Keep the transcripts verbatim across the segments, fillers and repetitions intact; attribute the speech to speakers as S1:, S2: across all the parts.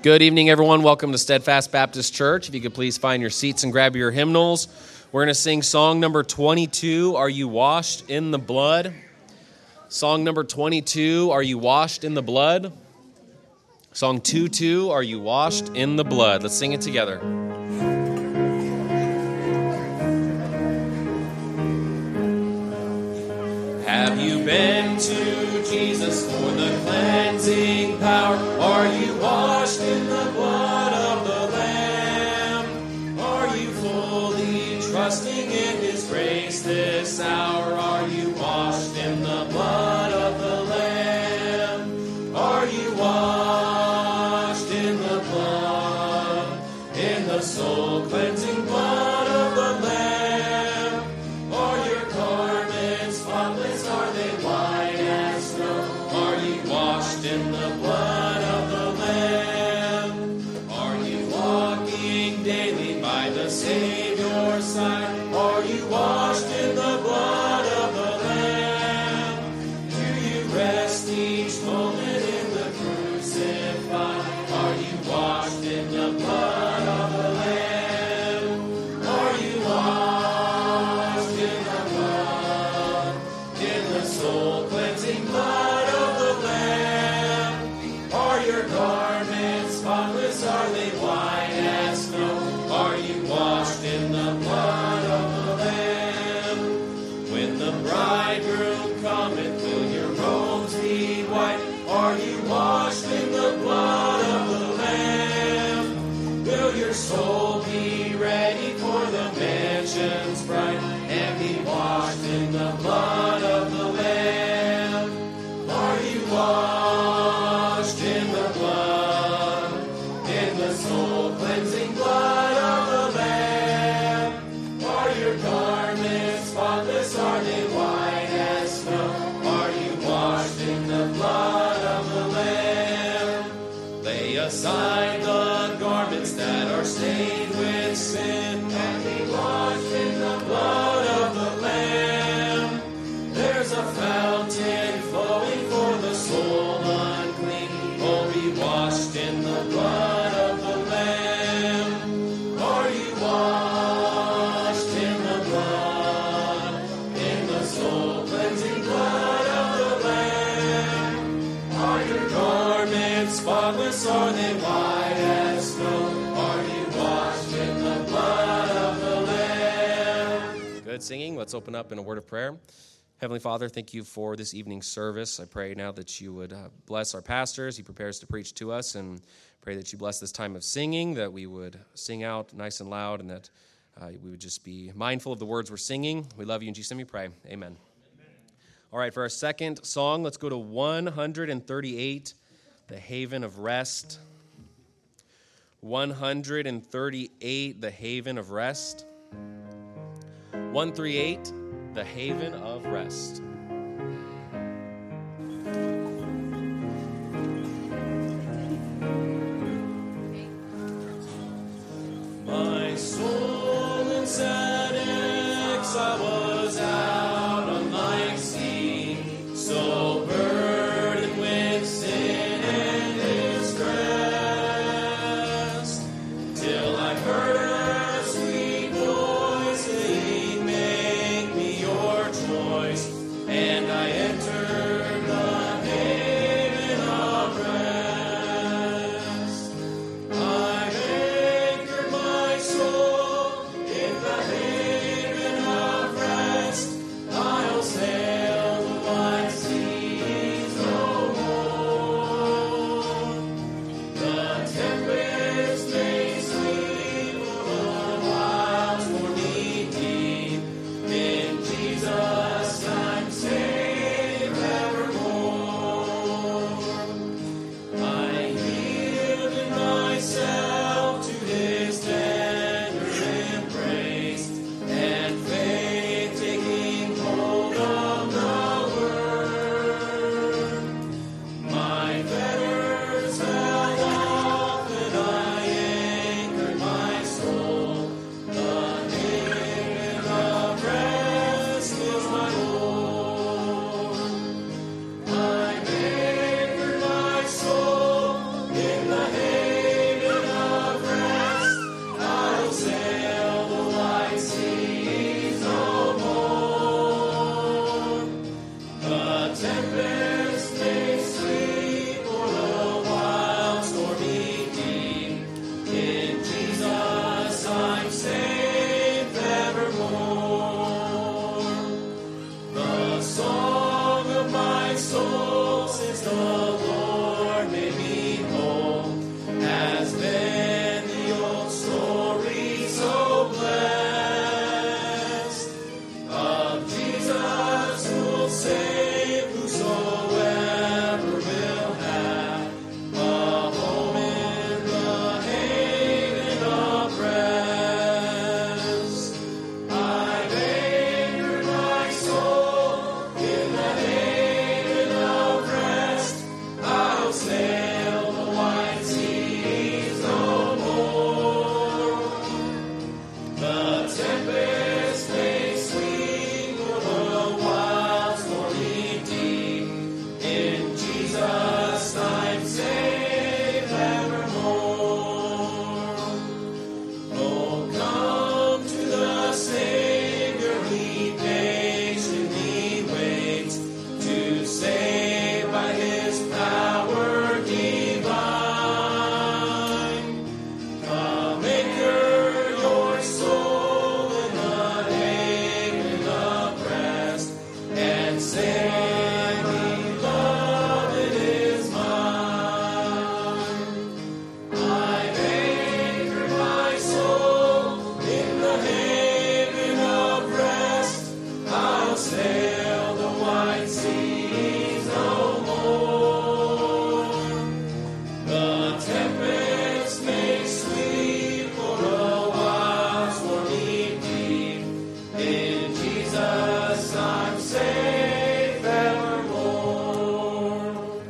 S1: Good evening, everyone. Welcome to Steadfast Baptist Church. If you could please find your seats and grab your hymnals. We're going to sing song number twenty-two, Are You Washed in the Blood? Song number twenty-two, Are You Washed in the Blood? Song two two, Are You Washed in the Blood? Let's sing it together. Have you been to Jesus for the cleansing power? Are you washed in the blood of the Lamb? Are you fully trusting in His grace this hour? Are you washed in the blood of the Lamb? Are you washed in the blood, in the soul cleansing blood of the Lamb? Are your garments spotless? Are they white as snow? Are you washed in the blood of the Lamb? Are you walking daily by the Savior's side? Are you washed in the blood of the Lamb? Do you rest each moment in the crucified? Are you washed in the blood of the Lamb? Are you washed in the blood, in the soul cleansing blood of the Lamb? Are your garments spotless? Are they white as snow? Are you washed in the blood of the Lamb? When the bridegroom cometh, will your robes be white? Are you washed in the blood of the Lamb? Will your soul be ready for the mansions bright and be washed in the blood of the Lamb? Are you washed in the blood, in the soul cleansing blood of the Lamb? Are your garments spotless? Are they white as snow? Are you washed in the blood of the Lamb? Lay aside the garments that are stained with sin and be washed in the blood of the Lamb. There's a fountain flowing for the soul unclean. Oh, be washed in the blood of the Lamb. Are you washed in the blood, in the soul cleansing blood of the Lamb? Are your garments spotless? Are they white as snow? Are you washed in the blood of the Lamb? Good singing. Let's open up in a word of prayer. Heavenly Father, thank you for this evening's service. I pray now that you would uh, bless our pastors. He prepares to preach to us, and pray that you bless this time of singing, that we would sing out nice and loud, and that uh, we would just be mindful of the words we're singing. We love you. In Jesus' name we pray. Amen. Amen. All right, for our second song, let's go to one thirty-eight, The Haven of Rest. one thirty-eight, The Haven of Rest. one thirty-eight, The Haven of Rest. My soul in sad exile was out on life's sea, so burdened with sin and distress, till I heard a sweet voice saying, make me your choice, Jesus, I'm safe evermore.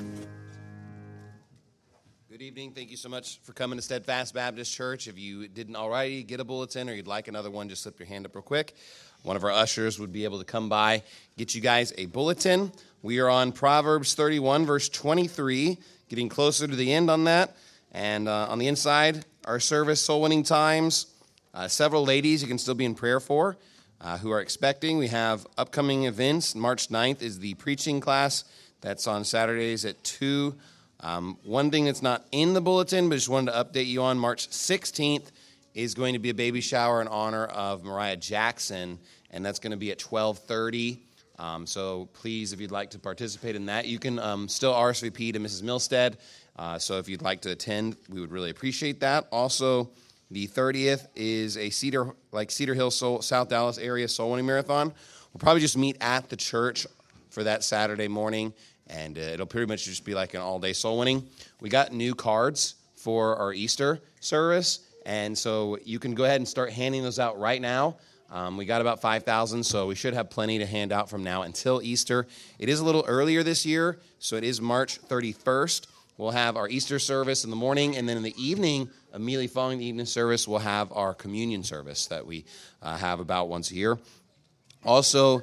S2: Good evening. Thank you so much for coming to Steadfast Baptist Church. If you didn't already get a bulletin or you'd like another one, just slip your hand up real quick. One of our ushers would be able to come by, get you guys a bulletin. We are on Proverbs thirty-one, verse twenty-three, getting closer to the end on that. And uh, on the inside, our service, soul winning times, uh, several ladies you can still be in prayer for uh, who are expecting. We have upcoming events. March ninth is the preaching class. That's on Saturdays at two. Um, one thing that's not in the bulletin, but just wanted to update you on, March sixteenth is going to be a baby shower in honor of Mariah Jackson, and that's going to be at twelve thirty. Um, so please, if you'd like to participate in that, you can um, still R S V P to Missus Milstead. Uh, so if you'd like to attend, we would really appreciate that. Also, the thirtieth is a Cedar, like Cedar Hill, Soul, South Dallas area soul winning marathon. We'll probably just meet at the church for that Saturday morning, and uh, it'll pretty much just be like an all-day soul winning. We got new cards for our Easter service, and so you can go ahead and start handing those out right now. Um, we got about five thousand, so we should have plenty to hand out from now until Easter. It is a little earlier this year, so it is March thirty-first. We'll have our Easter service in the morning, and then in the evening, immediately following the evening service, we'll have our communion service that we uh, have about once a year. Also,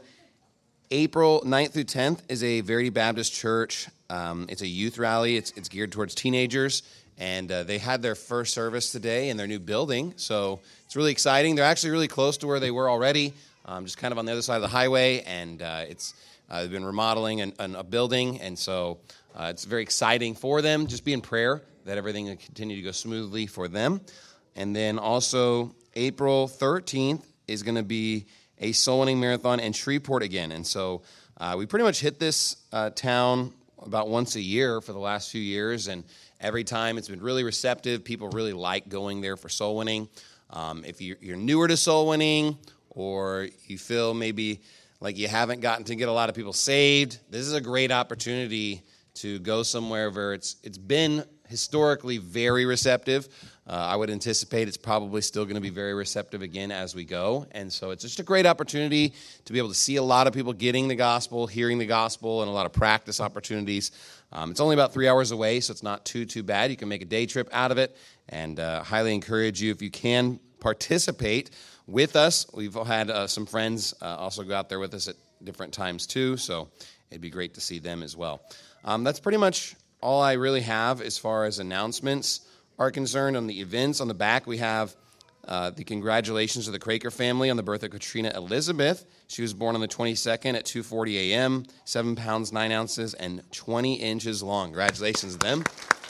S2: April ninth through tenth is a Verity Baptist Church. Um, it's a youth rally. It's, it's geared towards teenagers, and uh, they had their first service today in their new building, so it's really exciting. They're actually really close to where they were already, um, just kind of on the other side of the highway, and uh, it's uh, they've been remodeling an, an, a building, and so uh, it's very exciting for them. Just be in prayer that everything will continue to go smoothly for them. And then also April thirteenth is going to be a soul winning marathon in Shreveport again, and so uh, we pretty much hit this uh, town about once a year for the last few years, and every time it's been really receptive. People really like going there for soul winning. Um, if you're, you're newer to soul winning, or you feel maybe like you haven't gotten to get a lot of people saved, this is a great opportunity to go somewhere where it's it's been historically very receptive. Uh, I would anticipate it's probably still going to be very receptive again as we go. And so it's just a great opportunity to be able to see a lot of people getting the gospel, hearing the gospel, and a lot of practice opportunities. Um, it's only about three hours away, so it's not too, too bad. You can make a day trip out of it, and uh, highly encourage you, if you can, participate with us. We've had uh, some friends uh, also go out there with us at different times too, so it'd be great to see them as well. Um, that's pretty much all I really have as far as announcements are concerned. On the events, on the back, we have uh, the congratulations to the Craker family on the birth of Katrina Elizabeth. She was born on the twenty-second at two forty a.m., seven pounds, nine ounces, and twenty inches long. Congratulations to them.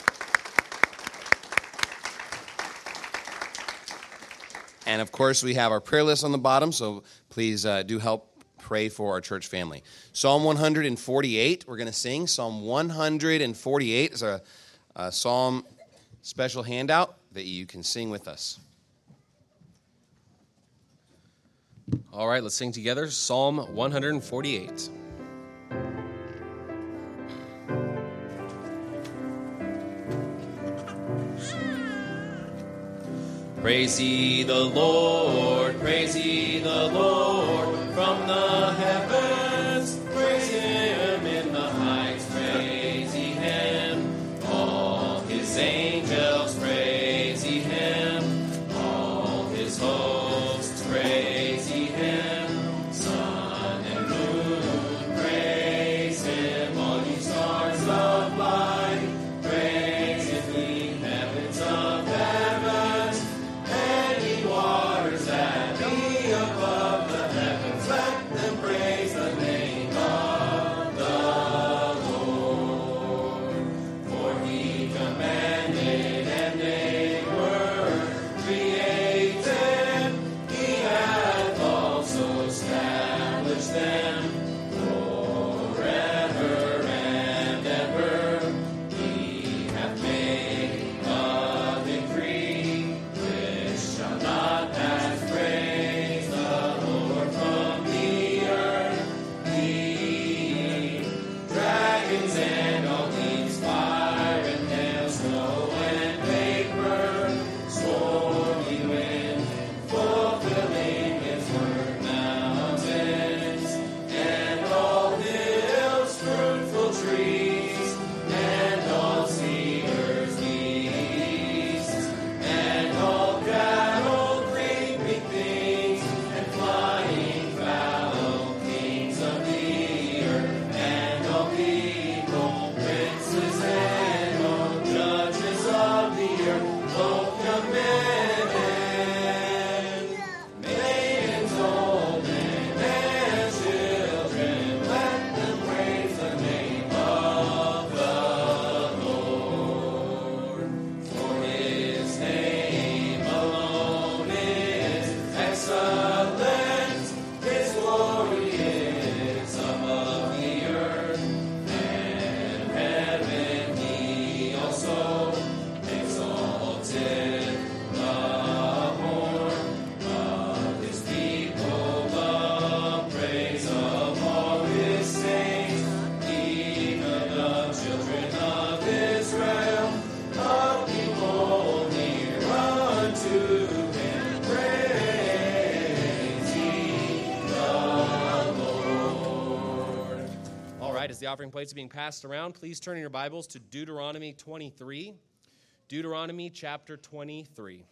S2: And, of course, we have our prayer list on the bottom, so please uh, do help pray for our church family. Psalm one forty-eight, we're going to sing. Psalm one forty-eight is a, a psalm special handout that you can sing with us.
S3: All right, let's sing together Psalm one forty-eight.
S1: Praise ye the Lord, praise ye the Lord from the heavens, praise him in the heights, praise ye him, all his angels praise ye him, all his hosts praise ye him, sun and moon praise him, all ye stars of light, praise him, ye heavens of heavens, and ye waters that be above the heavens, let them praise the name of the Lord. For he commanded and they were created, he hath also established them forever and ever. He hath made a decree which shall not pass. Praise the Lord from the earth. He dragons and all things, fire and hail, snow and vapor, stormy wind, fulfilling his word, mountains
S3: the offering plates are being passed around, please turn in your Bibles to Deuteronomy twenty-three. Deuteronomy chapter twenty-three.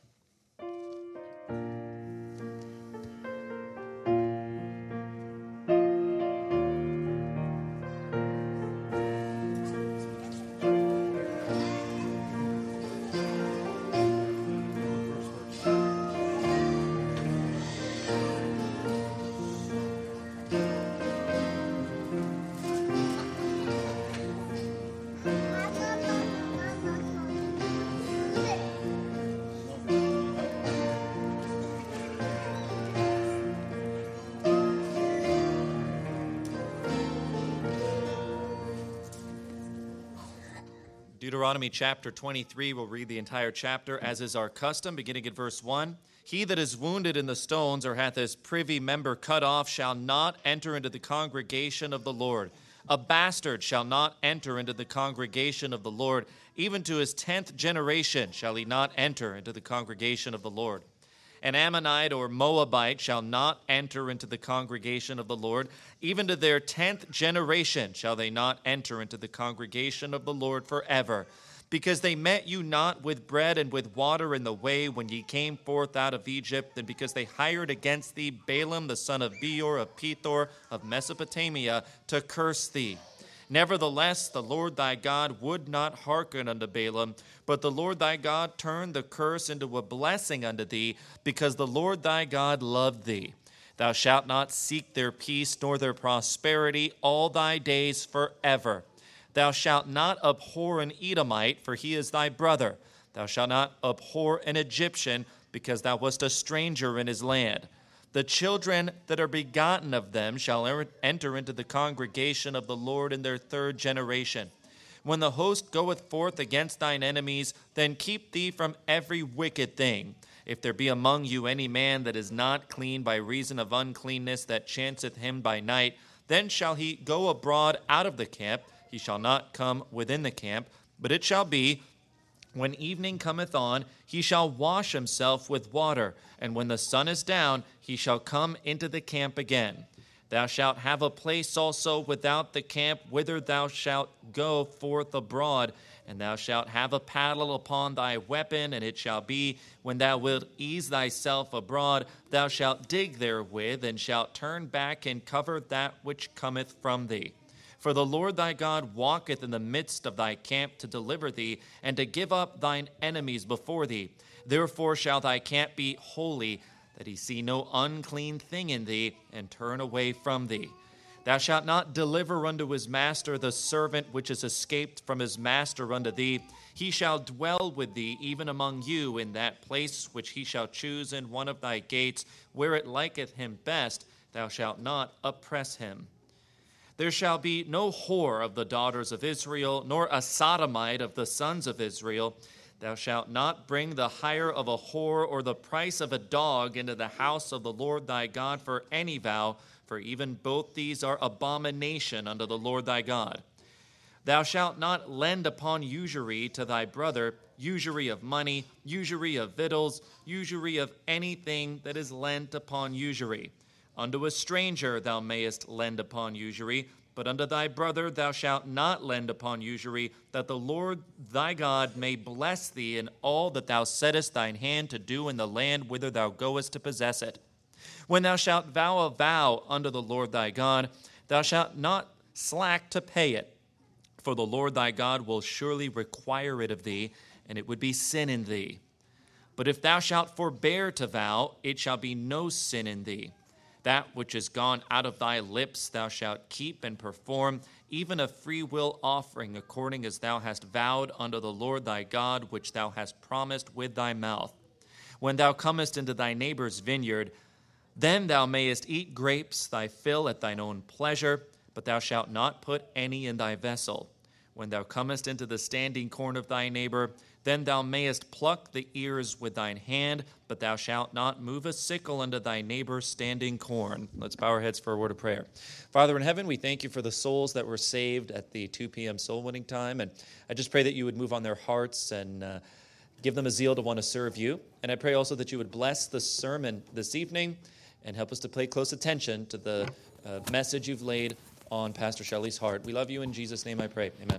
S4: Deuteronomy chapter twenty-three, we'll read the entire chapter, as is our custom, beginning at verse one. He that is wounded in the stones, or hath his privy member cut off, shall not enter into the congregation of the Lord. A bastard shall not enter into the congregation of the Lord. Even to his tenth generation shall he not enter into the congregation of the Lord. An Ammonite or Moabite shall not enter into the congregation of the Lord. Even to their tenth generation shall they not enter into the congregation of the Lord forever. Because they met you not with bread and with water in the way when ye came forth out of Egypt, and because they hired against thee Balaam the son of Beor of Pethor of Mesopotamia to curse thee. Nevertheless, the Lord thy God would not hearken unto Balaam, but the Lord thy God turned the curse into a blessing unto thee, because the Lord thy God loved thee. Thou shalt not seek their peace nor their prosperity all thy days forever. Thou shalt not abhor an Edomite, for he is thy brother. Thou shalt not abhor an Egyptian, because thou wast a stranger in his land. The children that are begotten of them shall enter into the congregation of the Lord in their third generation. When the host goeth forth against thine enemies, then keep thee from every wicked thing. If there be among you any man that is not clean by reason of uncleanness that chanceth him by night, then shall he go abroad out of the camp. He shall not come within the camp, but it shall be, when evening cometh on, he shall wash himself with water, and when the sun is down, he shall come into the camp again. Thou shalt have a place also without the camp, whither thou shalt go forth abroad, and thou shalt have a paddle upon thy weapon, and it shall be, when thou wilt ease thyself abroad, thou shalt dig therewith, and shalt turn back and cover that which cometh from thee. For the Lord thy God walketh in the midst of thy camp to deliver thee, and to give up thine enemies before thee. Therefore shall thy camp be holy, that he see no unclean thing in thee, and turn away from thee. Thou shalt not deliver unto his master the servant which is escaped from his master unto thee. He shall dwell with thee, even among you, in that place which he shall choose in one of thy gates, where it liketh him best. Thou shalt not oppress him. There shall be no whore of the daughters of Israel, nor a sodomite of the sons of Israel. Thou shalt not bring the hire of a whore or the price of a dog into the house of the Lord thy God for any vow, for even both these are abomination unto the Lord thy God. Thou shalt not lend upon usury to thy brother, usury of money, usury of victuals, usury of anything that is lent upon usury. Unto a stranger thou mayest lend upon usury, but unto thy brother thou shalt not lend upon usury, that the Lord thy God may bless thee in all that thou settest thine hand to do in the land whither thou goest to possess it. When thou shalt vow a vow unto the Lord thy God, thou shalt not slack to pay it, for the Lord thy God will surely require it of thee, and it would be sin in thee. But if thou shalt forbear to vow, it shall be no sin in thee. That which is gone out of thy lips thou shalt keep and perform, even a freewill offering, according as thou hast vowed unto the Lord thy God, which thou hast promised with thy mouth. When thou comest into thy neighbor's vineyard, then thou mayest eat grapes thy fill at thine own pleasure, but thou shalt not put any in thy vessel. When thou comest into the standing corn of thy neighbor, then thou mayest pluck the ears with thine hand, but thou shalt not move a sickle unto thy neighbor's standing corn. Let's bow our heads for a word of prayer. Father in heaven, we thank you for the souls that were saved at the two p.m. soul winning time, and I just pray that you would move on their hearts and uh, give them a zeal to want to serve you. And I pray also that you would bless the sermon this evening and help us to pay close attention to the uh, message you've laid on Pastor Shelley's heart. We love you. In Jesus' name I pray. Amen.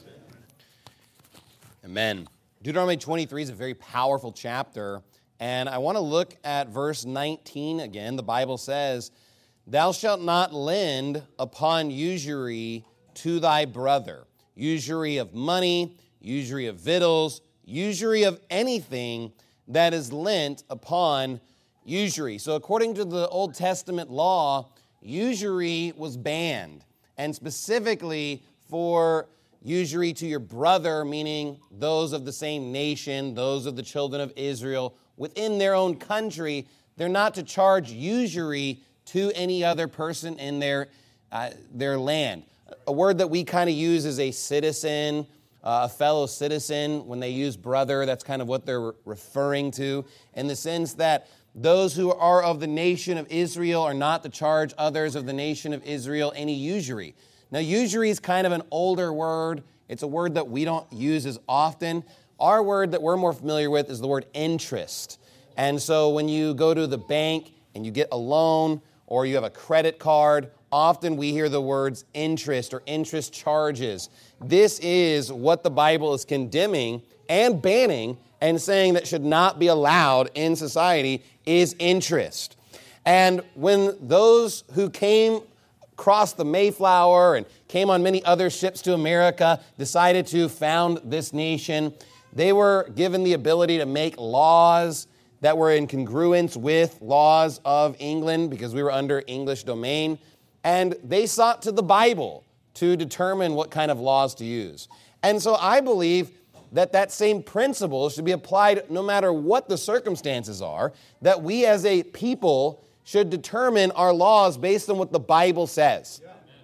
S2: Amen. Deuteronomy twenty-three is a very powerful chapter, and I want to look at verse nineteen again. The Bible says, "Thou shalt not lend upon usury to thy brother." Usury of money, usury of victuals, usury of anything that is lent upon usury. So according to the Old Testament law, usury was banned, and specifically for usury to your brother, meaning those of the same nation, those of the children of Israel within their own country, they're not to charge usury to any other person in their, uh, their land. A word that we kind of use is a citizen, uh, a fellow citizen. When they use brother, that's kind of what they're re- referring to, in the sense that those who are of the nation of Israel are not to charge others of the nation of Israel any usury. Now, usury is kind of an older word. It's a word that we don't use as often. Our word that we're more familiar with is the word interest. And so when you go to the bank and you get a loan or you have a credit card, often we hear the words interest or interest charges. This is what the Bible is condemning and banning and saying that should not be allowed in society is interest. And when those who came across the Mayflower and came on many other ships to America decided to found this nation, they were given the ability to make laws that were in congruence with laws of England because we were under English domain. And they sought to the Bible to determine what kind of laws to use. And so I believe that that same principle should be applied no matter what the circumstances are, that we as a people should determine our laws based on what the Bible says.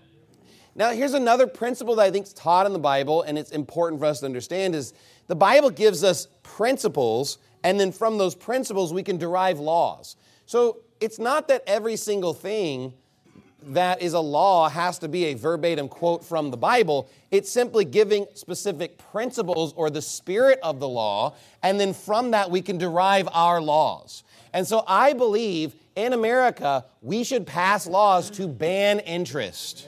S2: Now, here's another principle that I think is taught in the Bible, and it's important for us to understand, is the Bible gives us principles, and then from those principles we can derive laws. So it's not that every single thing that is a law has to be a verbatim quote from the Bible. It's simply giving specific principles or the spirit of the law, and then from that we can derive our laws. And so I believe in America we should pass laws to ban interest,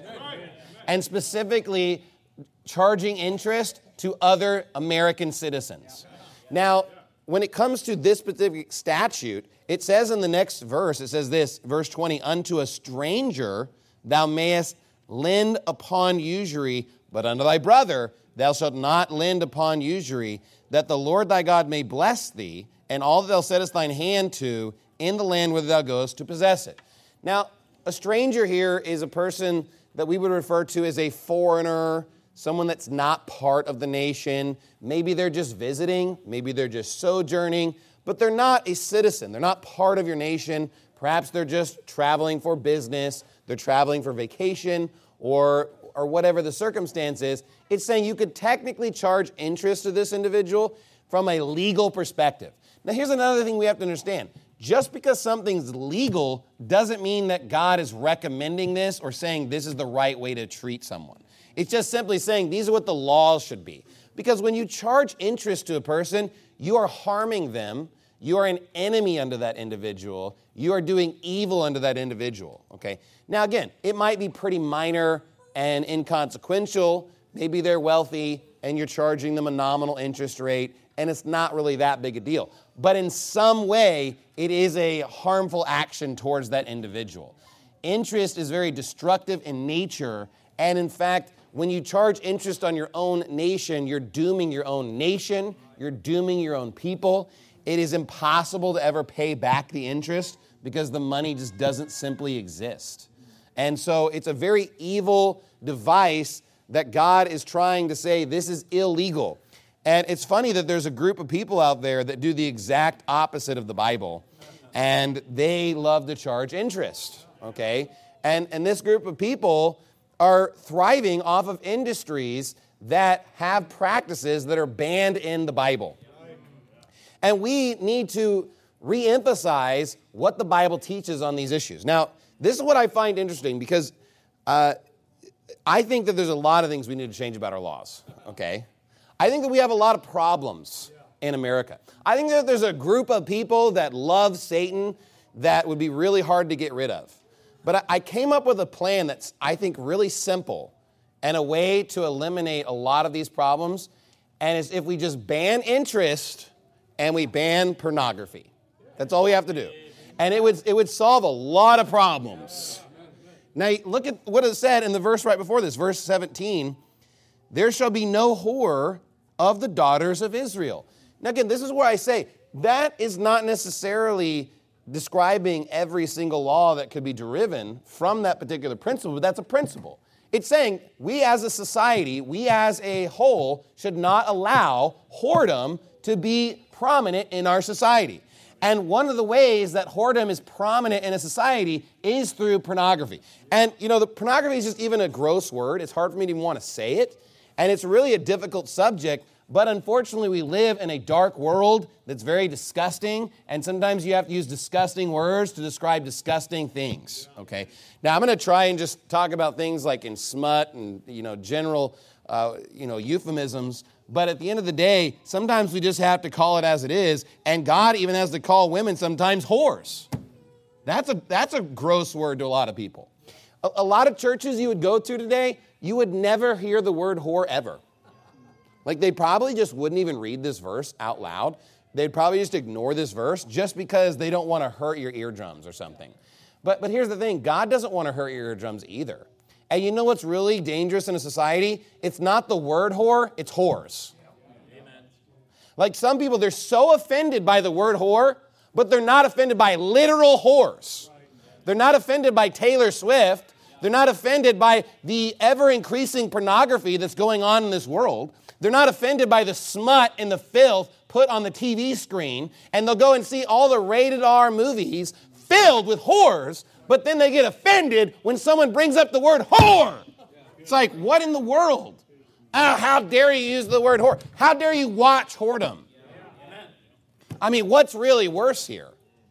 S2: and specifically charging interest to other American citizens. Now, when it comes to this specific statute, it says in the next verse, it says this, verse twenty, "Unto a stranger thou mayest lend upon usury, but unto thy brother thou shalt not lend upon usury, that the Lord thy God may bless thee, and all that thou settest thine hand to in the land whither thou goest to possess it." Now, a stranger here is a person that we would refer to as a foreigner, someone that's not part of the nation. Maybe they're just visiting, maybe they're just sojourning, but they're not a citizen. They're not part of your nation. Perhaps they're just traveling for business, they're traveling for vacation, or, or whatever the circumstance is. It's saying you could technically charge interest to this individual from a legal perspective. Now, here's another thing we have to understand. Just because something's legal doesn't mean that God is recommending this or saying this is the right way to treat someone. It's just simply saying these are what the laws should be. Because when you charge interest to a person, you are harming them. You are an enemy unto that individual. You are doing evil unto that individual. Okay. Now, again, it might be pretty minor and inconsequential. Maybe they're wealthy and you're charging them a nominal interest rate, and it's not really that big a deal. But in some way, it is a harmful action towards that individual. Interest is very destructive in nature, and in fact, when you charge interest on your own nation, you're dooming your own nation, you're dooming your own people. It is impossible to ever pay back the interest because the money just doesn't simply exist. And so it's a very evil device that God is trying to say this is illegal. And it's funny that there's a group of people out there that do the exact opposite of the Bible, and they love to charge interest, okay? And, and this group of people are thriving off of industries that have practices that are banned in the Bible. And we need to reemphasize what the Bible teaches on these issues. Now, this is what I find interesting because uh, I think that there's a lot of things we need to change about our laws, okay? I think that we have a lot of problems in America. I think that there's a group of people that love Satan that would be really hard to get rid of. But I, I came up with a plan that's, I think, really simple and a way to eliminate a lot of these problems. And it's if we just ban interest and we ban pornography. That's all we have to do. And it would, it would solve a lot of problems. Now, look at what it said in the verse right before this, verse seventeen. There shall be no whore of the daughters of Israel. Now, again, this is where I say that is not necessarily describing every single law that could be deriven from that particular principle, but that's a principle. It's saying we as a society, we as a whole, should not allow whoredom to be prominent in our society. And one of the ways that whoredom is prominent in a society is through pornography. And, you know, the pornography is just even a gross word. It's hard for me to even want to say it. And it's really a difficult subject. But unfortunately, we live in a dark world that's very disgusting. And sometimes you have to use disgusting words to describe disgusting things, okay? Now, I'm going to try and just talk about things like in smut and, you know, general, uh, you know, euphemisms. But at the end of the day, sometimes we just have to call it as it is. And God even has to call women sometimes whores. That's a, that's a gross word to a lot of people. A, a lot of churches you would go to today, you would never hear the word whore ever. Like they probably just wouldn't even read this verse out loud. They'd probably just ignore this verse just because they don't want to hurt your eardrums or something. But, but here's the thing, God doesn't want to hurt your eardrums either. And you know what's really dangerous in a society? It's not the word whore, it's whores. Amen. Like some people, they're so offended by the word whore, but they're not offended by literal whores. They're not offended by Taylor Swift. They're not offended by the ever-increasing pornography that's going on in this world. They're not offended by the smut and the filth put on the T V screen. And they'll go and see all the rated R movies filled with whores, but then they get offended when someone brings up the word whore. It's like, what in the world? Oh, how dare you use the word whore? How dare you watch whoredom? I mean, what's really worse here?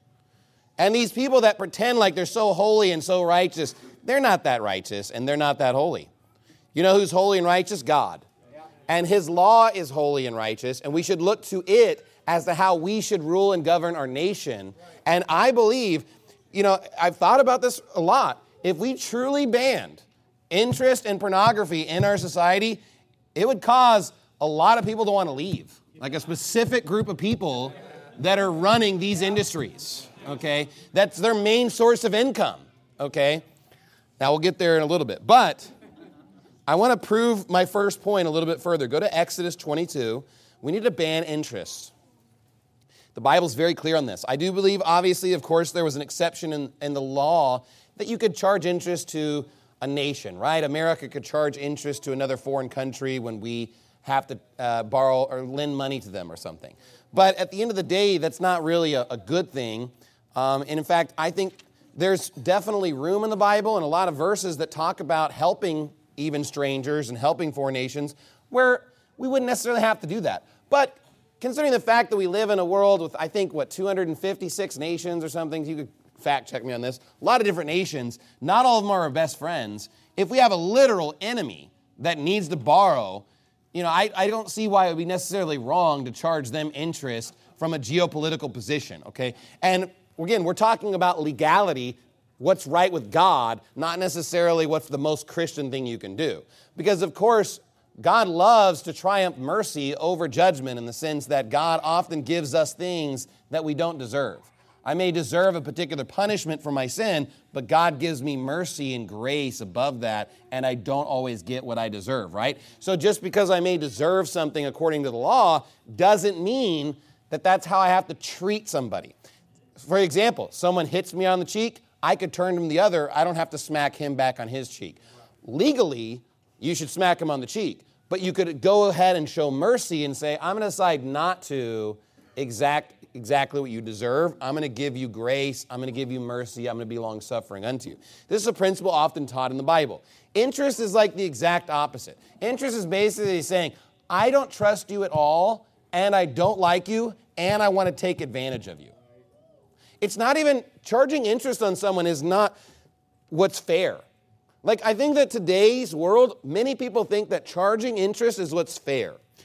S2: And these people that pretend like they're so holy and so righteous, they're not that righteous and they're not that holy. You know who's holy and righteous? God. And his law is holy and righteous, and we should look to it as to how we should rule and govern our nation. And I believe, you know, I've thought about this a lot. If we truly banned interest in pornography in our society, it would cause a lot of people to want to leave. Like a specific group of people that are running these industries, okay? That's their main source of income, okay? Now, we'll get there in a little bit. But I want to prove my first point a little bit further. Go to Exodus twenty-two. We need to ban interest. The Bible's very clear on this. I do believe, obviously, of course, there was an exception in, in the law that you could charge interest to a nation, right? America could charge interest to another foreign country when we have to uh, borrow or lend money to them or something. But at the end of the day, that's not really a, a good thing. Um, and in fact, I think there's definitely room in the Bible and a lot of verses that talk about helping even strangers and helping foreign nations where we wouldn't necessarily have to do that. But considering the fact that we live in a world with, I think, what, two hundred fifty-six nations or something, you could fact check me on this, a lot of different nations, not all of them are our best friends. If we have a literal enemy that needs to borrow, you know, I, I don't see why it would be necessarily wrong to charge them interest from a geopolitical position, okay? And again, we're talking about legality, what's right with God, not necessarily what's the most Christian thing you can do. Because, of course, God loves to triumph mercy over judgment in the sense that God often gives us things that we don't deserve. I may deserve a particular punishment for my sin, but God gives me mercy and grace above that, and I don't always get what I deserve, right? So just because I may deserve something according to the law doesn't mean that that's how I have to treat somebody. For example, someone hits me on the cheek, I could turn him the other. I don't have to smack him back on his cheek. Legally, you should smack him on the cheek, but you could go ahead and show mercy and say, I'm going to decide not to exact exactly what you deserve. I'm going to give you grace. I'm going to give you mercy. I'm going to be long-suffering unto you. This is a principle often taught in the Bible. Interest is like the exact opposite. Interest is basically saying, I don't trust you at all, and I don't like you, and I want to take advantage of you. It's not even, charging interest on someone is not what's fair. Like, I think that today's world, many people think that charging interest is what's fair.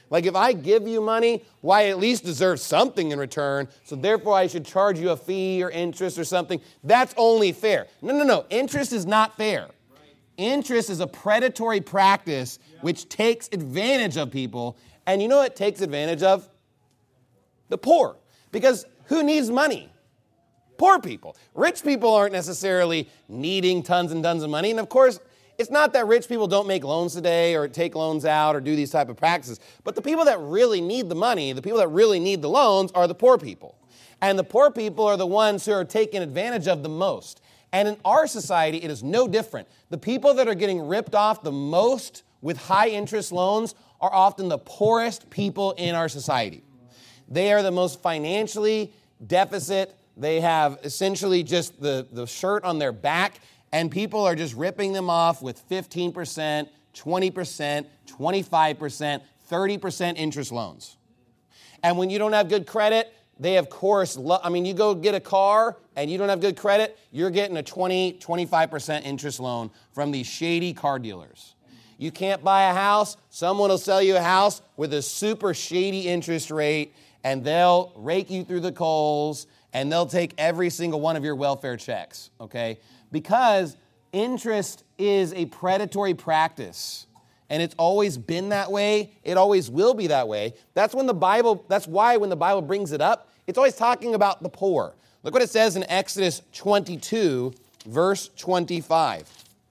S2: Like if I give you money, why I at least deserve something in return, so therefore I should charge you a fee or interest or something. That's only fair. No, no, no. Interest is not fair. Interest is a predatory practice which takes advantage of people. And you know what it takes advantage of? The poor. Because who needs money? Poor people. Rich people aren't necessarily needing tons and tons of money. And of course, it's not that rich people don't make loans today or take loans out or do these type of practices. But the people that really need the money, the people that really need the loans are the poor people. And the poor people are the ones who are taken advantage of the most. And in our society, it is no different. The people that are getting ripped off the most with high interest loans are often the poorest people in our society. They are the most financially deficit. They have essentially just the, the shirt on their back, and people are just ripping them off with fifteen percent, twenty percent, twenty-five percent, thirty percent interest loans. And when you don't have good credit, they of course, lo- I mean, you go get a car and you don't have good credit, you're getting a twenty, twenty-five percent interest loan from these shady car dealers. You can't buy a house, someone will sell you a house with a super shady interest rate, and they'll rake you through the coals, and they'll take every single one of your welfare checks, okay? Because interest is a predatory practice, and it's always been that way. It always will be that way. That's when the Bible, that's why when the Bible brings it up, it's always talking about the poor. Look what it says in Exodus twenty-two, verse twenty-five.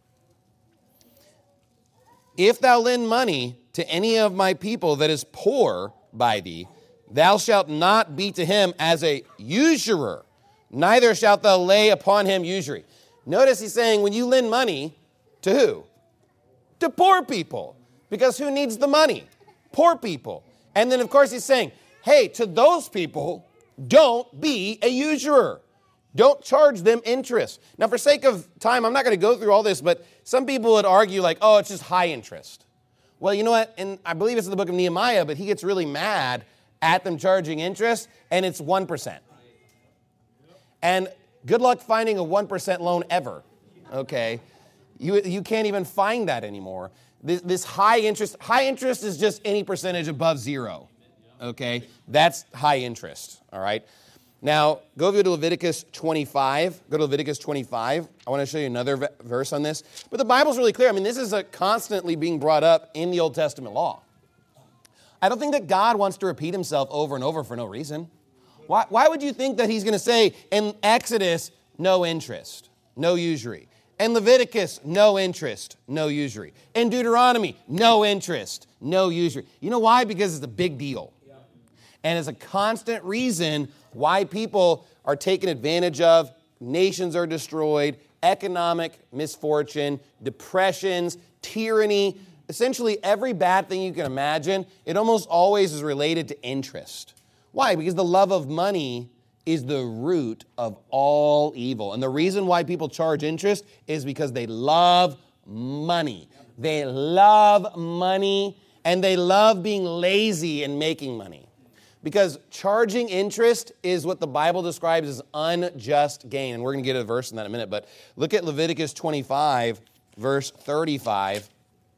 S2: If thou lend money to any of my people that is poor by thee, thou shalt not be to him as a usurer, neither shalt thou lay upon him usury. Notice he's saying when you lend money to who? To poor people. Because who needs the money? Poor people. And then of course he's saying, hey, to those people, don't be a usurer. Don't charge them interest. Now for sake of time, I'm not going to go through all this, but some people would argue like, oh, it's just high interest. Well, you know what? And I believe it's in the book of Nehemiah, but he gets really mad at them charging interest, and it's one percent. And good luck finding a one percent loan ever, okay? You, you can't even find that anymore. This, this high interest, high interest is just any percentage above zero, okay? That's high interest, all right? Now, go to Leviticus twenty-five. Go to Leviticus twenty-five. I want to show you another v- verse on this. But the Bible's really clear. I mean, this is a constantly being brought up in the Old Testament law. I don't think that God wants to repeat himself over and over for no reason. Why, why would you think that he's going to say in Exodus, no interest, no usury? In Leviticus, no interest, no usury. In Deuteronomy, no interest, no usury. You know why? Because it's a big deal. And it's a constant reason why people are taken advantage of, nations are destroyed, economic misfortune, depressions, tyranny. Essentially, every bad thing you can imagine, it almost always is related to interest. Why? Because the love of money is the root of all evil. And the reason why people charge interest is because they love money. They love money, and they love being lazy and making money. Because charging interest is what the Bible describes as unjust gain. And we're going to get a verse in that in a minute. But look at Leviticus twenty-five, verse thirty-five.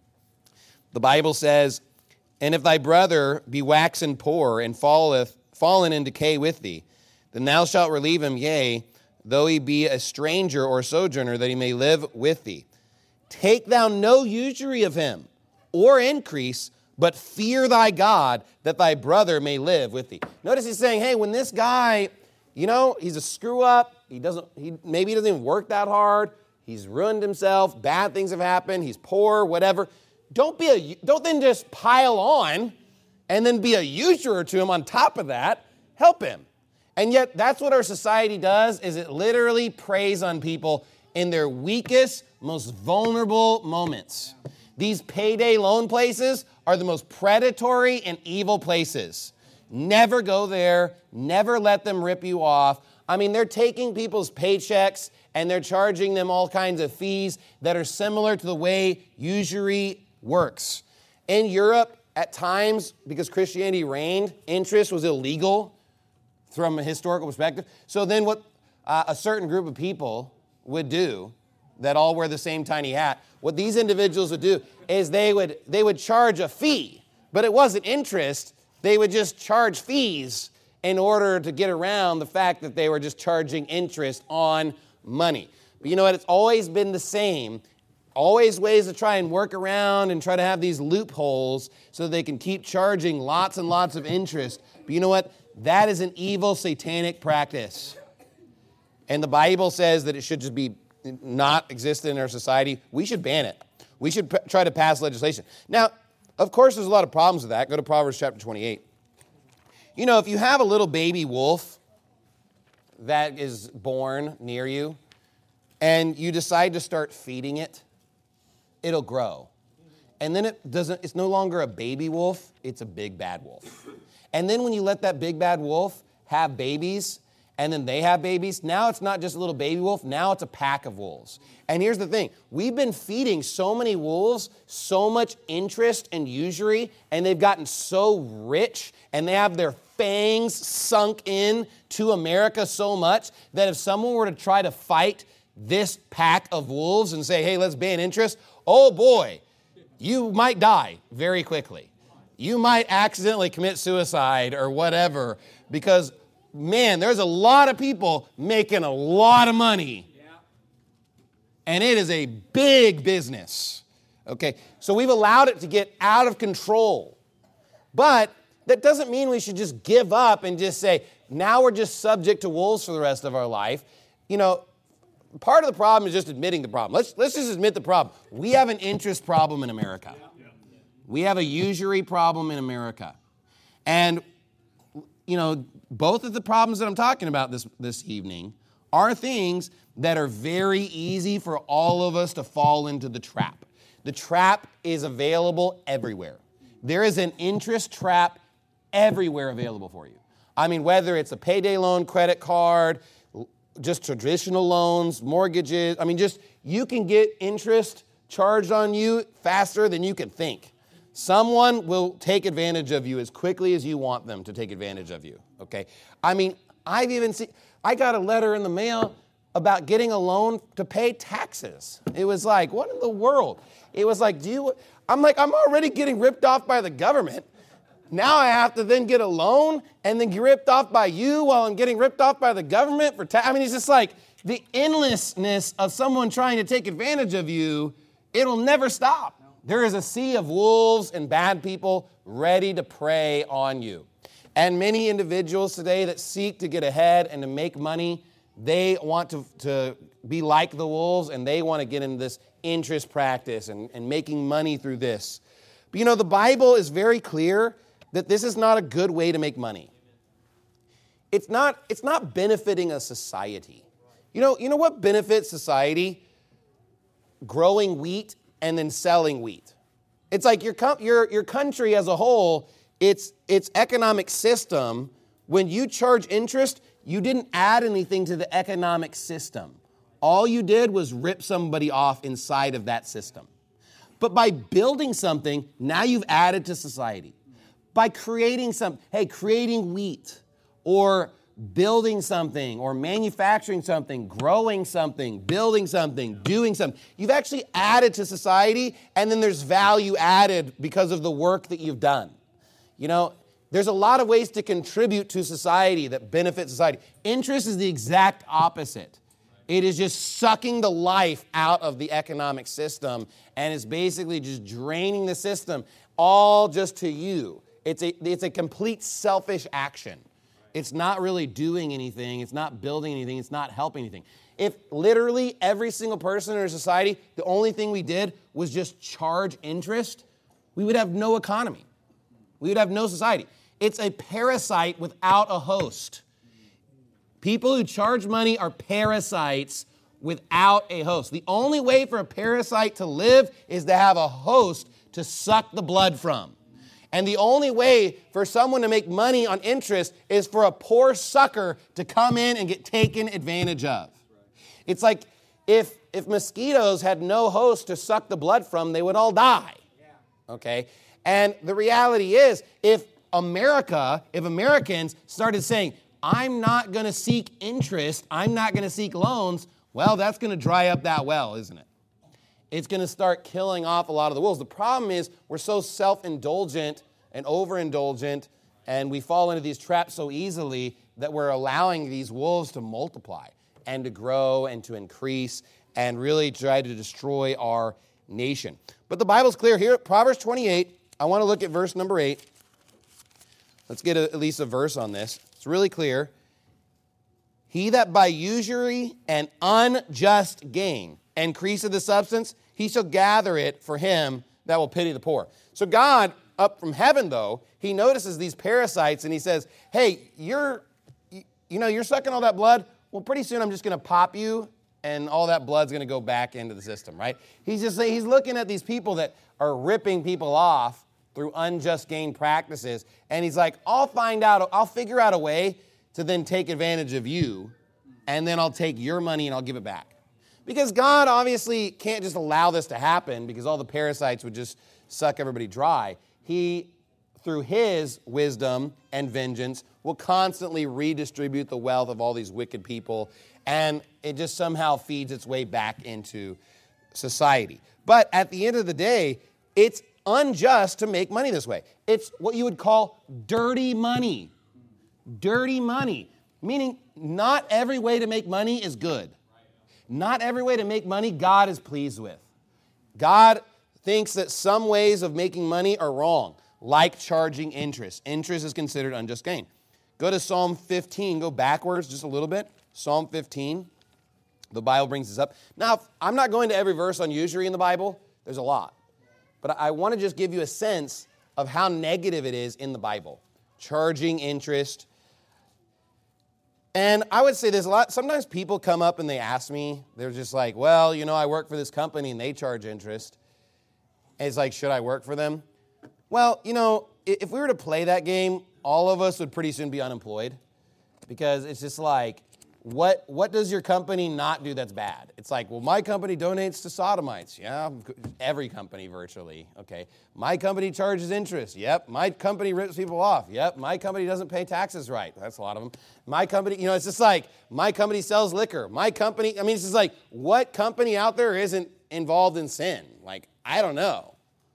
S2: The Bible says, and if thy brother be waxen poor and falleth, fallen in decay with thee, then thou shalt relieve him, yea, though he be a stranger or sojourner, that he may live with thee. Take thou no usury of him, or increase, but fear thy God, that thy brother may live with thee. Notice he's saying, hey, when this guy, you know, he's a screw up, he doesn't, he maybe he doesn't even work that hard, he's ruined himself, bad things have happened, he's poor, whatever. Don't be a, don't then just pile on and then be a usurer to him on top of that. Help him. And yet that's what our society does, is it literally preys on people in their weakest, most vulnerable moments. These payday loan places are the most predatory and evil places. Never go there. Never let them rip you off. I mean, they're taking people's paychecks and they're charging them all kinds of fees that are similar to the way usury works. In Europe, at times, because Christianity reigned, interest was illegal from a historical perspective. So then what uh, a certain group of people would do that all wear the same tiny hat, what these individuals would do is they would they would charge a fee but it wasn't interest. They would just charge fees in order to get around the fact that they were just charging interest on money. But you know what? It's always been the same. Always ways to try and work around and try to have these loopholes so that they can keep charging lots and lots of interest. But you know what? That is an evil satanic practice. And the Bible says that it should just be not exist in our society. We should ban it. We should p- try to pass legislation. Now, of course, there's a lot of problems with that. Go to Proverbs chapter twenty-eight. You know, if you have a little baby wolf that is born near you and you decide to start feeding it, it'll grow. And then it doesn't, it's no longer a baby wolf, it's a big bad wolf. And then when you let that big bad wolf have babies, and then they have babies, now it's not just a little baby wolf, now it's a pack of wolves. And here's the thing, we've been feeding so many wolves so much interest and usury, and they've gotten so rich, and they have their fangs sunk in to America so much that if someone were to try to fight this pack of wolves and say, hey, let's ban interest, oh boy, you might die very quickly. You might accidentally commit suicide or whatever, because man, there's a lot of people making a lot of money. And it is a big business. Okay, so we've allowed it to get out of control. But that doesn't mean we should just give up and just say, now we're just subject to wolves for the rest of our life. You know, part of the problem is just admitting the problem. Let's, let's just admit the problem. We have an interest problem in America. We have a usury problem in America. And, you know, both of the problems that I'm talking about this, this evening are things that are very easy for all of us to fall into the trap. The trap is available everywhere. There is an interest trap everywhere available for you. I mean, whether it's a payday loan, credit card, just traditional loans, mortgages, I mean, just you can get interest charged on you faster than you can think. Someone will take advantage of you as quickly as you want them to take advantage of you, okay? I mean, I've even seen, I got a letter in the mail about getting a loan to pay taxes. It was like, what in the world? It was like, do you, I'm like, I'm already getting ripped off by the government. Now I have to then get a loan and then get ripped off by you while I'm getting ripped off by the government for tax. I mean, it's just like the endlessness of someone trying to take advantage of you, it'll never stop. There is a sea of wolves and bad people ready to prey on you. And many individuals today that seek to get ahead and to make money, they want to, to be like the wolves, and they want to get into this interest practice and, and making money through this. But you know, the Bible is very clear that this is not a good way to make money. It's not, it's not benefiting a society. You know, you know what benefits society? Growing wheat and then selling wheat. It's like your, your, your country as a whole, its, its economic system, when you charge interest, you didn't add anything to the economic system. All you did was rip somebody off inside of that system. But by building something, now you've added to society. By creating something, hey, creating wheat or building something or manufacturing something, growing something, building something, doing something. You've actually added to society, and then there's value added because of the work that you've done. You know, there's a lot of ways to contribute to society that benefit society. Interest is the exact opposite. It is just sucking the life out of the economic system, and it's basically just draining the system all just to you. It's a, it's a complete selfish action. It's not really doing anything. It's not building anything. It's not helping anything. If literally every single person in our society, the only thing we did was just charge interest, we would have no economy. We would have no society. It's a parasite without a host. People who charge money are parasites without a host. The only way for a parasite to live is to have a host to suck the blood from. And the only way for someone to make money on interest is for a poor sucker to come in and get taken advantage of. It's like if, if mosquitoes had no host to suck the blood from, they would all die. Okay? And the reality is, if America, if Americans started saying, I'm not going to seek interest, I'm not going to seek loans, well, that's going to dry up that well, isn't it? It's going to start killing off a lot of the wolves. The problem is we're so self-indulgent and overindulgent, and we fall into these traps so easily that we're allowing these wolves to multiply and to grow and to increase and really try to destroy our nation. But the Bible's clear here. Proverbs twenty-eight, I want to look at verse number eight. Let's get a, at least a verse on this. It's really clear. He that by usury and unjust gain increaseth the substance, he shall gather it for him that will pity the poor. So God, up from heaven, though, he notices these parasites and he says, hey, you're, you know, you're sucking all that blood. Well, pretty soon I'm just going to pop you and all that blood's going to go back into the system, right? He's just saying, he's looking at these people that are ripping people off through unjust gain practices. And he's like, I'll find out, I'll figure out a way to then take advantage of you, and then I'll take your money and I'll give it back. Because God obviously can't just allow this to happen because all the parasites would just suck everybody dry. He, through his wisdom and vengeance, will constantly redistribute the wealth of all these wicked people, and it just somehow feeds its way back into society. But at the end of the day, it's unjust to make money this way. It's what you would call dirty money. Dirty money, meaning not every way to make money is good. Not every way to make money God is pleased with. God thinks that some ways of making money are wrong, like charging interest. Interest is considered unjust gain. Go to Psalm fifteen, go backwards just a little bit. Psalm fifteen, the Bible brings this up. Now, I'm not going to every verse on usury in the Bible. There's a lot. But I want to just give you a sense of how negative it is in the Bible. Charging interest. And I would say there's a lot, sometimes people come up and they ask me, they're just like, well, you know, I work for this company and they charge interest. And it's like, should I work for them? Well, you know, if we were to play that game, all of us would pretty soon be unemployed because it's just like, what what does your company not do that's bad? It's like, well, my company donates to sodomites. Yeah, every company virtually. Okay. My company charges interest. Yep. My company rips people off. Yep. My company doesn't pay taxes right. That's a lot of them. My company, you know, it's just like, my company sells liquor. My company, I mean, it's just like, what company out there isn't involved in sin? Like, I don't know.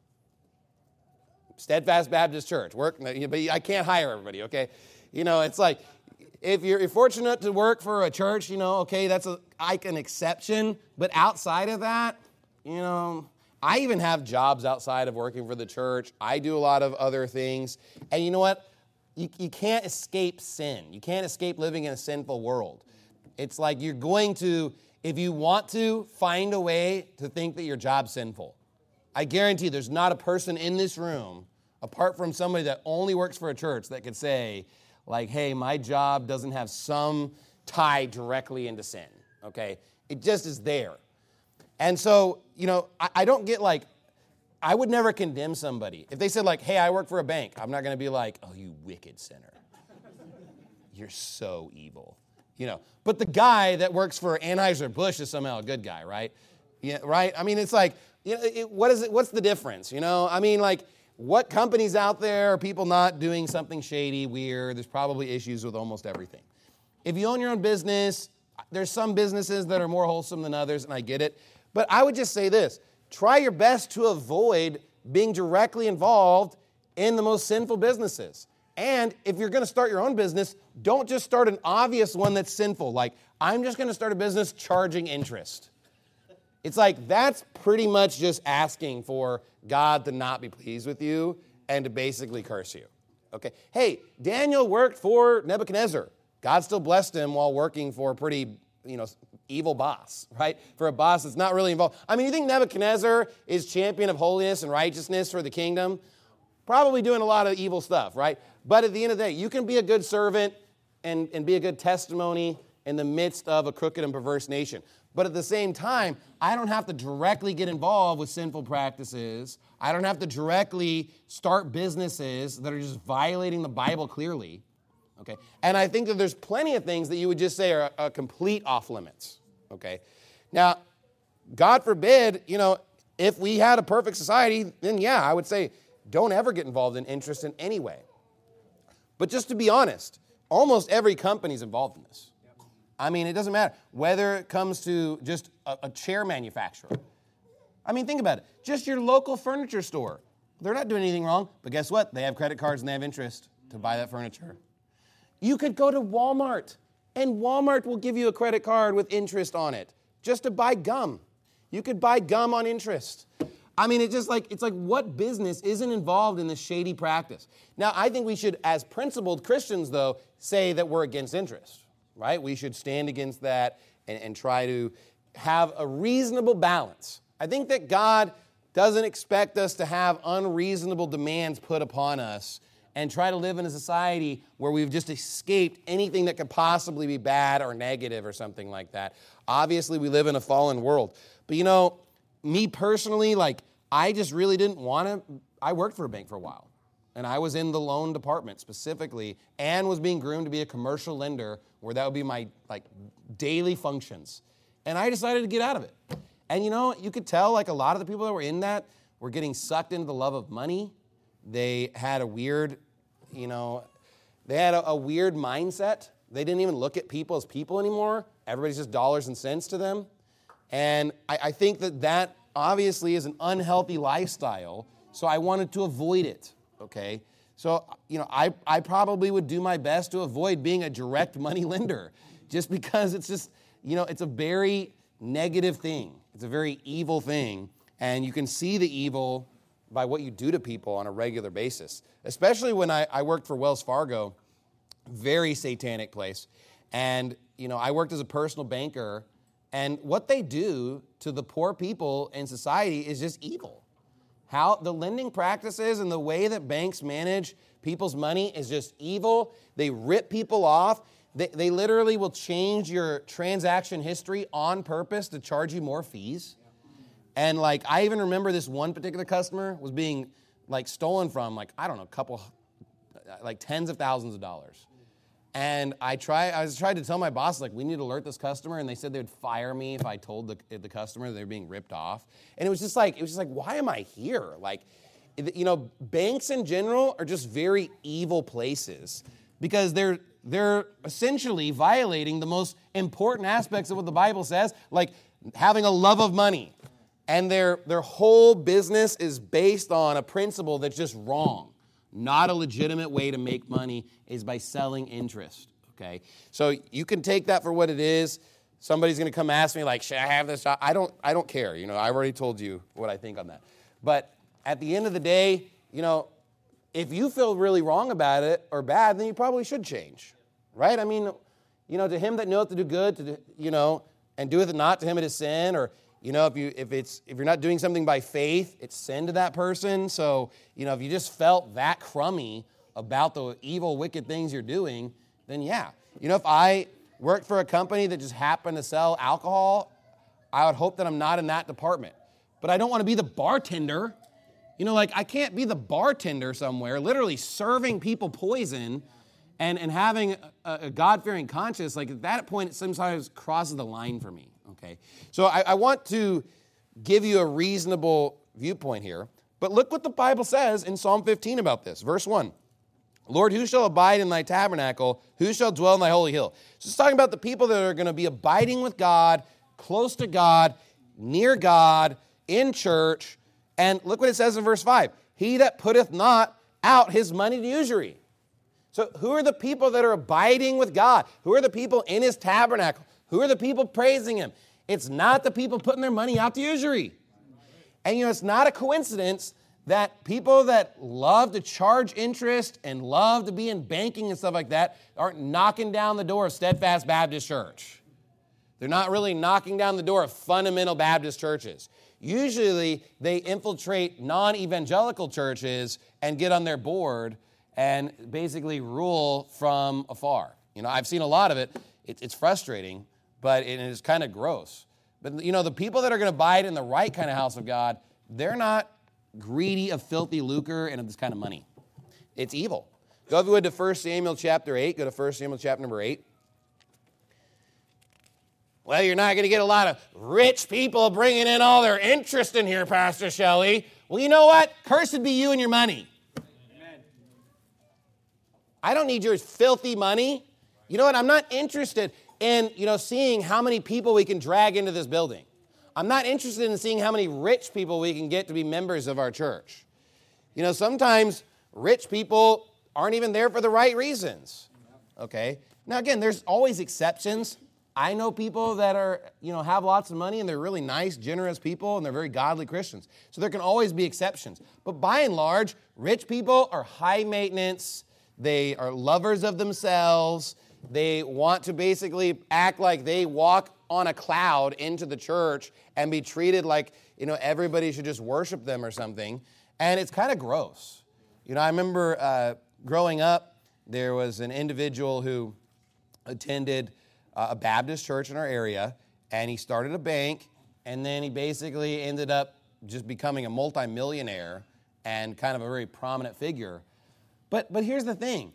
S2: Steadfast Baptist Church, work, but I can't hire everybody, okay? You know, it's like, if you're fortunate to work for a church, you know, okay, that's a, like an exception. But outside of that, you know, I even have jobs outside of working for the church. I do a lot of other things. And you know what? You, you can't escape sin. You can't escape living in a sinful world. It's like you're going to, if you want to, find a way to think that your job's sinful. I guarantee there's not a person in this room, apart from somebody that only works for a church, that could say, like, hey, my job doesn't have some tie directly into sin, okay? It just is there. And so, you know, I, I don't get like, I would never condemn somebody. If they said like, hey, I work for a bank, I'm not going to be like, oh, you wicked sinner. You're so evil, you know. But the guy that works for Anheuser-Busch is somehow a good guy, right? Yeah, right? I mean, it's like, you know, it, what is it? What's the difference, you know? I mean, like, what companies out there are people not doing something shady, weird? There's probably issues with almost everything. If you own your own business, there's some businesses that are more wholesome than others, and I get it. But I would just say this. Try your best to avoid being directly involved in the most sinful businesses. And if you're going to start your own business, don't just start an obvious one that's sinful. Like, I'm just going to start a business charging interest. It's like that's pretty much just asking for God to not be pleased with you and to basically curse you. Okay. Hey, Daniel worked for Nebuchadnezzar. God still blessed him while working for a pretty, you know, evil boss, right? For a boss that's not really involved. I mean, you think Nebuchadnezzar is champion of holiness and righteousness for the kingdom? Probably doing a lot of evil stuff, right? But at the end of the day, you can be a good servant and, and be a good testimony in the midst of a crooked and perverse nation. But at the same time, I don't have to directly get involved with sinful practices. I don't have to directly start businesses that are just violating the Bible clearly. Okay? And I think that there's plenty of things that you would just say are a complete off limits. Okay? Now, God forbid, you know, if we had a perfect society, then yeah, I would say don't ever get involved in interest in any way. But just to be honest, almost every company is involved in this. I mean, it doesn't matter whether it comes to just a, a chair manufacturer. I mean, think about it. Just your local furniture store. they're not doing anything wrong. But guess what? They have credit cards and they have interest to buy that furniture. You could go to Walmart, and Walmart will give you a credit card with interest on it just to buy gum. You could buy gum on interest. I mean, it's just like, it's like what business isn't involved in this shady practice? Now, I think we should, as principled Christians, though, say that we're against interest, right? We should stand against that and, and try to have a reasonable balance. I think that God doesn't expect us to have unreasonable demands put upon us and try to live in a society where we've just escaped anything that could possibly be bad or negative or something like that. Obviously, we live in a fallen world. But, you know, me personally, like, I just really didn't want to. I worked for a bank for a while, and I was in the loan department specifically and was being groomed to be a commercial lender where that would be my, like, daily functions. And I decided to get out of it. And, you know, you could tell, like, a lot of the people that were in that were getting sucked into the love of money. They had a weird, you know, they had a, a weird mindset. They didn't even look at people as people anymore. Everybody's just dollars and cents to them. And I, I think that that obviously is an unhealthy lifestyle, so I wanted to avoid it, okay? So, you know, I, I probably would do my best to avoid being a direct money lender just because it's just, you know, it's a very negative thing. It's a very evil thing, and you can see the evil by what you do to people on a regular basis, especially when I, I worked for Wells Fargo, very satanic place, and, you know, I worked as a personal banker. And what they do to the poor people in society is just evil. How the lending practices and the way that banks manage people's money is just evil. They rip people off. They, they literally will change your transaction history on purpose to charge you more fees. And like, I even remember this one particular customer was being like stolen from, like, I don't know, a couple, like tens of thousands of dollars. And I try, I was trying to tell my boss, like, we need to alert this customer, and they said they would fire me if I told the, the customer they were being ripped off. And it was just like, it was just like, why am I here? Like, you know, banks in general are just very evil places because they're they're essentially violating the most important aspects of what the Bible says, like having a love of money. And their their whole business is based on a principle that's just wrong. Not a legitimate way to make money is by selling interest, okay? So you can take that for what it is. Somebody's going to come ask me, like, should I have this job? I don't, I don't care. You know, I already told you what I think on that. But at the end of the day, you know, if you feel really wrong about it or bad, then you probably should change, right? I mean, you know, to him that knoweth to do good, to do, you know, and doeth it not, to him it is sin, or you know, if you if it's if you're not doing something by faith, it's sin to that person. So, you know, if you just felt that crummy about the evil, wicked things you're doing, then yeah. You know, if I worked for a company that just happened to sell alcohol, I would hope that I'm not in that department. But I don't want to be the bartender. You know, like I can't be the bartender somewhere, literally serving people poison and, and having a, a God-fearing conscience. Like at that point, it sometimes crosses the line for me. Okay, so I, I want to give you a reasonable viewpoint here, but look what the Bible says in Psalm fifteen about this. Verse one, Lord, who shall abide in thy tabernacle? Who shall dwell in thy holy hill? So it's talking about the people that are going to be abiding with God, close to God, near God, in church. And look what it says in verse five, he that putteth not out his money to usury. So who are the people that are abiding with God? Who are the people in his tabernacle? Who are the people praising him? It's not the people putting their money out to usury. And, you know, it's not a coincidence that people that love to charge interest and love to be in banking and stuff like that aren't knocking down the door of Steadfast Baptist Church. They're not really knocking down the door of fundamental Baptist churches. Usually, they infiltrate non-evangelical churches and get on their board and basically rule from afar. You know, I've seen a lot of it. It's frustrating. But it is kind of gross. But, you know, the people that are going to abide in the right kind of house of God, they're not greedy of filthy lucre and of this kind of money. It's evil. Go, if you would, to First Samuel chapter eight. Go to First Samuel chapter number eight. Well, you're not going to get a lot of rich people bringing in all their interest in here, Pastor Shelley. Well, you know what? Cursed be you and your money. Amen. I don't need your filthy money. You know what? I'm not interested in, you know, seeing how many people we can drag into this building. I'm not interested in seeing how many rich people we can get to be members of our church. You know, sometimes rich people aren't even there for the right reasons, okay? Now, again, there's always exceptions. I know people that are, you know, have lots of money and they're really nice, generous people and they're very godly Christians. So there can always be exceptions. But by and large, rich people are high maintenance. They are lovers of themselves. They want to basically act like they walk on a cloud into the church and be treated like, you know, everybody should just worship them or something. And it's kind of gross. You know, I remember uh, growing up, there was an individual who attended a Baptist church in our area, and he started a bank, and then he basically ended up just becoming a multimillionaire and kind of a very prominent figure. But but here's the thing.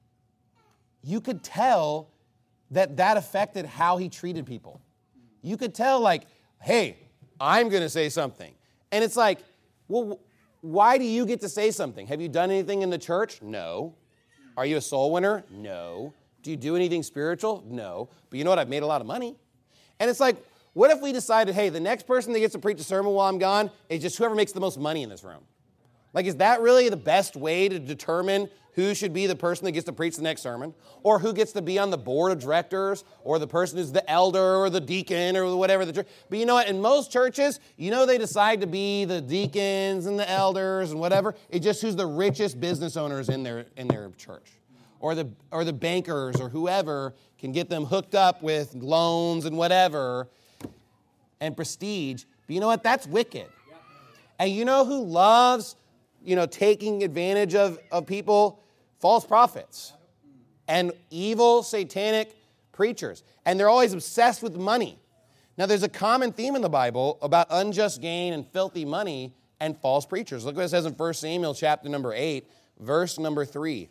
S2: You could tell that that affected how he treated people. You could tell, like, hey, I'm going to say something. And it's like, well, why do you get to say something? Have you done anything in the church? No. Are you a soul winner? No. Do you do anything spiritual? No. But you know what? I've made a lot of money. And it's like, what if we decided, hey, the next person that gets to preach a sermon while I'm gone is just whoever makes the most money in this room? Like, is that really the best way to determine who should be the person that gets to preach the next sermon? Or who gets to be on the board of directors? Or the person who's the elder or the deacon or whatever the church? But you know what? In most churches, you know they decide to be the deacons and the elders and whatever. It's just who's the richest business owners in their in their church. Or the or the bankers or whoever can get them hooked up with loans and whatever and prestige. But you know what? That's wicked. And you know who loves, you know, taking advantage of, of people? False prophets and evil satanic preachers. And they're always obsessed with money. Now, there's a common theme in the Bible about unjust gain and filthy money and false preachers. Look what it says in First Samuel chapter number eight, verse number three.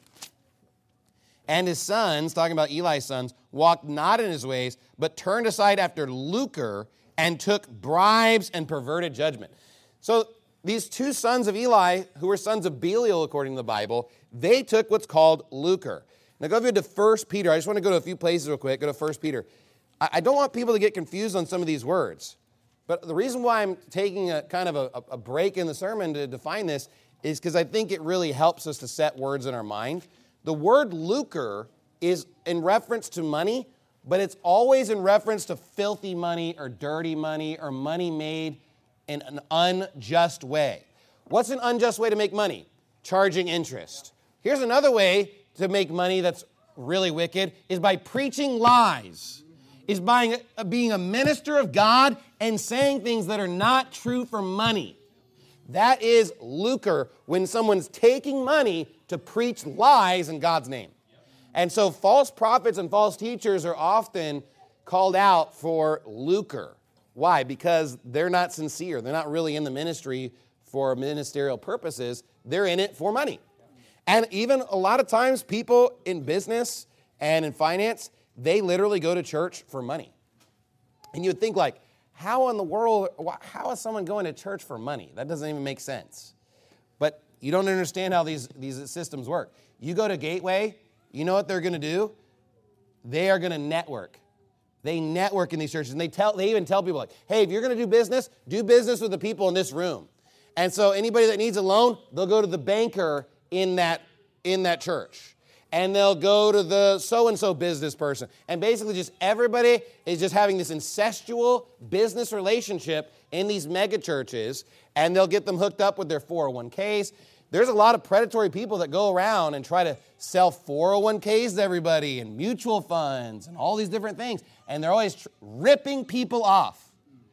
S2: And his sons, talking about Eli's sons, walked not in his ways, but turned aside after lucre and took bribes and perverted judgment. So these two sons of Eli, who were sons of Belial according to the Bible, they took what's called lucre. Now go over to First Peter. I just want to go to a few places real quick. Go to First Peter. I don't want people to get confused on some of these words. But the reason why I'm taking a kind of a, a break in the sermon to define this is because I think it really helps us to set words in our mind. The word lucre is in reference to money, but it's always in reference to filthy money or dirty money or money made in an unjust way. What's an unjust way to make money? Charging interest. Here's another way to make money that's really wicked, is by preaching lies, is by being a minister of God and saying things that are not true for money. That is lucre, when someone's taking money to preach lies in God's name. And so false prophets and false teachers are often called out for lucre. Why? Because they're not sincere. They're not really in the ministry for ministerial purposes. They're in it for money. And even a lot of times people in business and in finance, they literally go to church for money. And you would think, like, how in the world, how is someone going to church for money? That doesn't even make sense. But you don't understand how these, these systems work. You go to Gateway, you know what they're going to do? They are going to network. They network in these churches, and they tell they even tell people, like, hey, if you're going to do business, do business with the people in this room. And so anybody that needs a loan, they'll go to the banker in that in that church. And they'll go to the so-and-so business person. And basically just everybody is just having this incestual business relationship in these mega churches, and they'll get them hooked up with their four oh one k's. There's a lot of predatory people that go around and try to sell four oh one k's to everybody and mutual funds and all these different things. And they're always tr- ripping people off.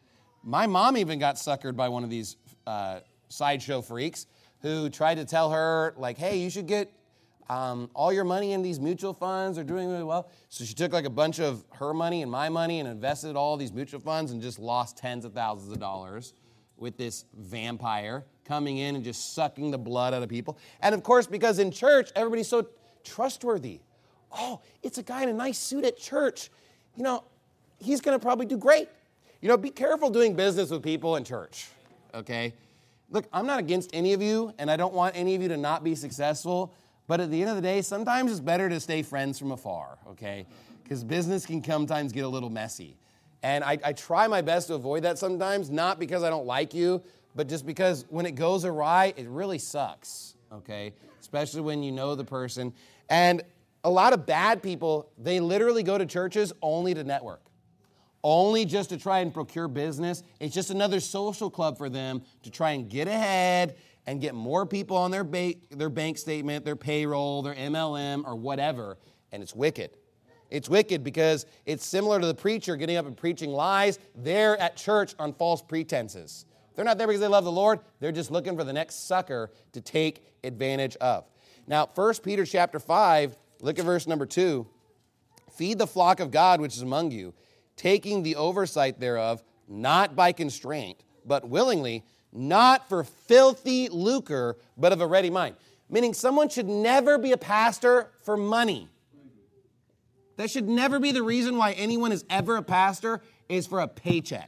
S2: My mom even got suckered by one of these uh, sideshow freaks who tried to tell her, like, hey, you should get um, all your money in these mutual funds. They're doing really well. So she took like a bunch of her money and my money and invested all these mutual funds and just lost tens of thousands of dollars with this vampire coming in and just sucking the blood out of people. And of course, because in church, everybody's so trustworthy. Oh, it's a guy in a nice suit at church. You know, he's going to probably do great. You know, be careful doing business with people in church, okay? Look, I'm not against any of you, and I don't want any of you to not be successful, but at the end of the day, sometimes it's better to stay friends from afar, okay? Because business can sometimes get a little messy. And I, I try my best to avoid that sometimes, not because I don't like you, but just because when it goes awry, it really sucks, okay? Especially when you know the person. And a lot of bad people, they literally go to churches only to network, only just to try and procure business. It's just another social club for them to try and get ahead and get more people on their, ba- their bank statement, their payroll, their M L M, or whatever, and it's wicked. It's wicked because it's similar to the preacher getting up and preaching lies. They're at church on false pretenses. They're not there because they love the Lord. They're just looking for the next sucker to take advantage of. Now, First Peter chapter five, look at verse number two. Feed the flock of God which is among you, taking the oversight thereof, not by constraint, but willingly, not for filthy lucre, but of a ready mind. Meaning someone should never be a pastor for money. That should never be the reason why anyone is ever a pastor, is for a paycheck.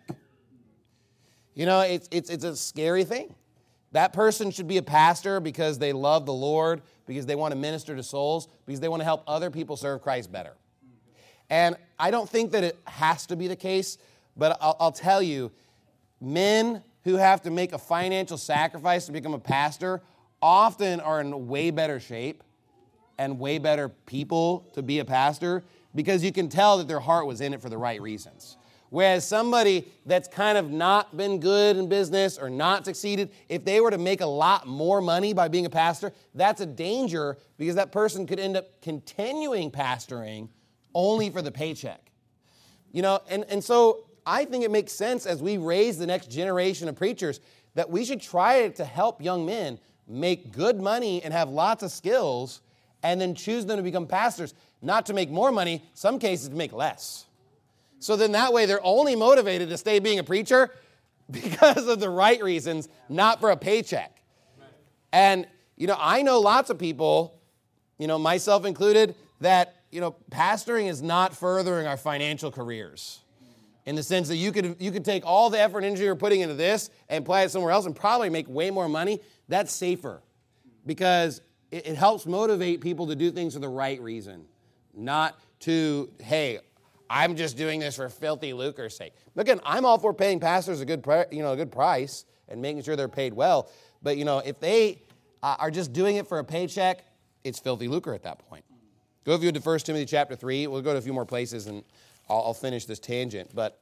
S2: You know, it's, it's, it's a scary thing. That person should be a pastor because they love the Lord, because they want to minister to souls, because they want to help other people serve Christ better. And I don't think that it has to be the case, but I'll, I'll tell you, men who have to make a financial sacrifice to become a pastor often are in way better shape and way better people to be a pastor, because you can tell that their heart was in it for the right reasons. Whereas somebody that's kind of not been good in business or not succeeded, if they were to make a lot more money by being a pastor, that's a danger, because that person could end up continuing pastoring only for the paycheck. You know, and, and so I think it makes sense as we raise the next generation of preachers that we should try to help young men make good money and have lots of skills, and then choose them to become pastors, not to make more money, some cases to make less. So then that way they're only motivated to stay being a preacher because of the right reasons, not for a paycheck. And, you know, I know lots of people, you know, myself included, that, you know, pastoring is not furthering our financial careers. In the sense that you could you could take all the effort and energy you're putting into this and apply it somewhere else and probably make way more money. That's safer, because it, it helps motivate people to do things for the right reason, not to, hey, I'm just doing this for filthy lucre's sake. Again, I'm all for paying pastors a good, you know, a good price and making sure they're paid well. But, you know, if they uh, are just doing it for a paycheck, it's filthy lucre at that point. Go with you to First Timothy chapter three. We'll go to a few more places and I'll, I'll finish this tangent. But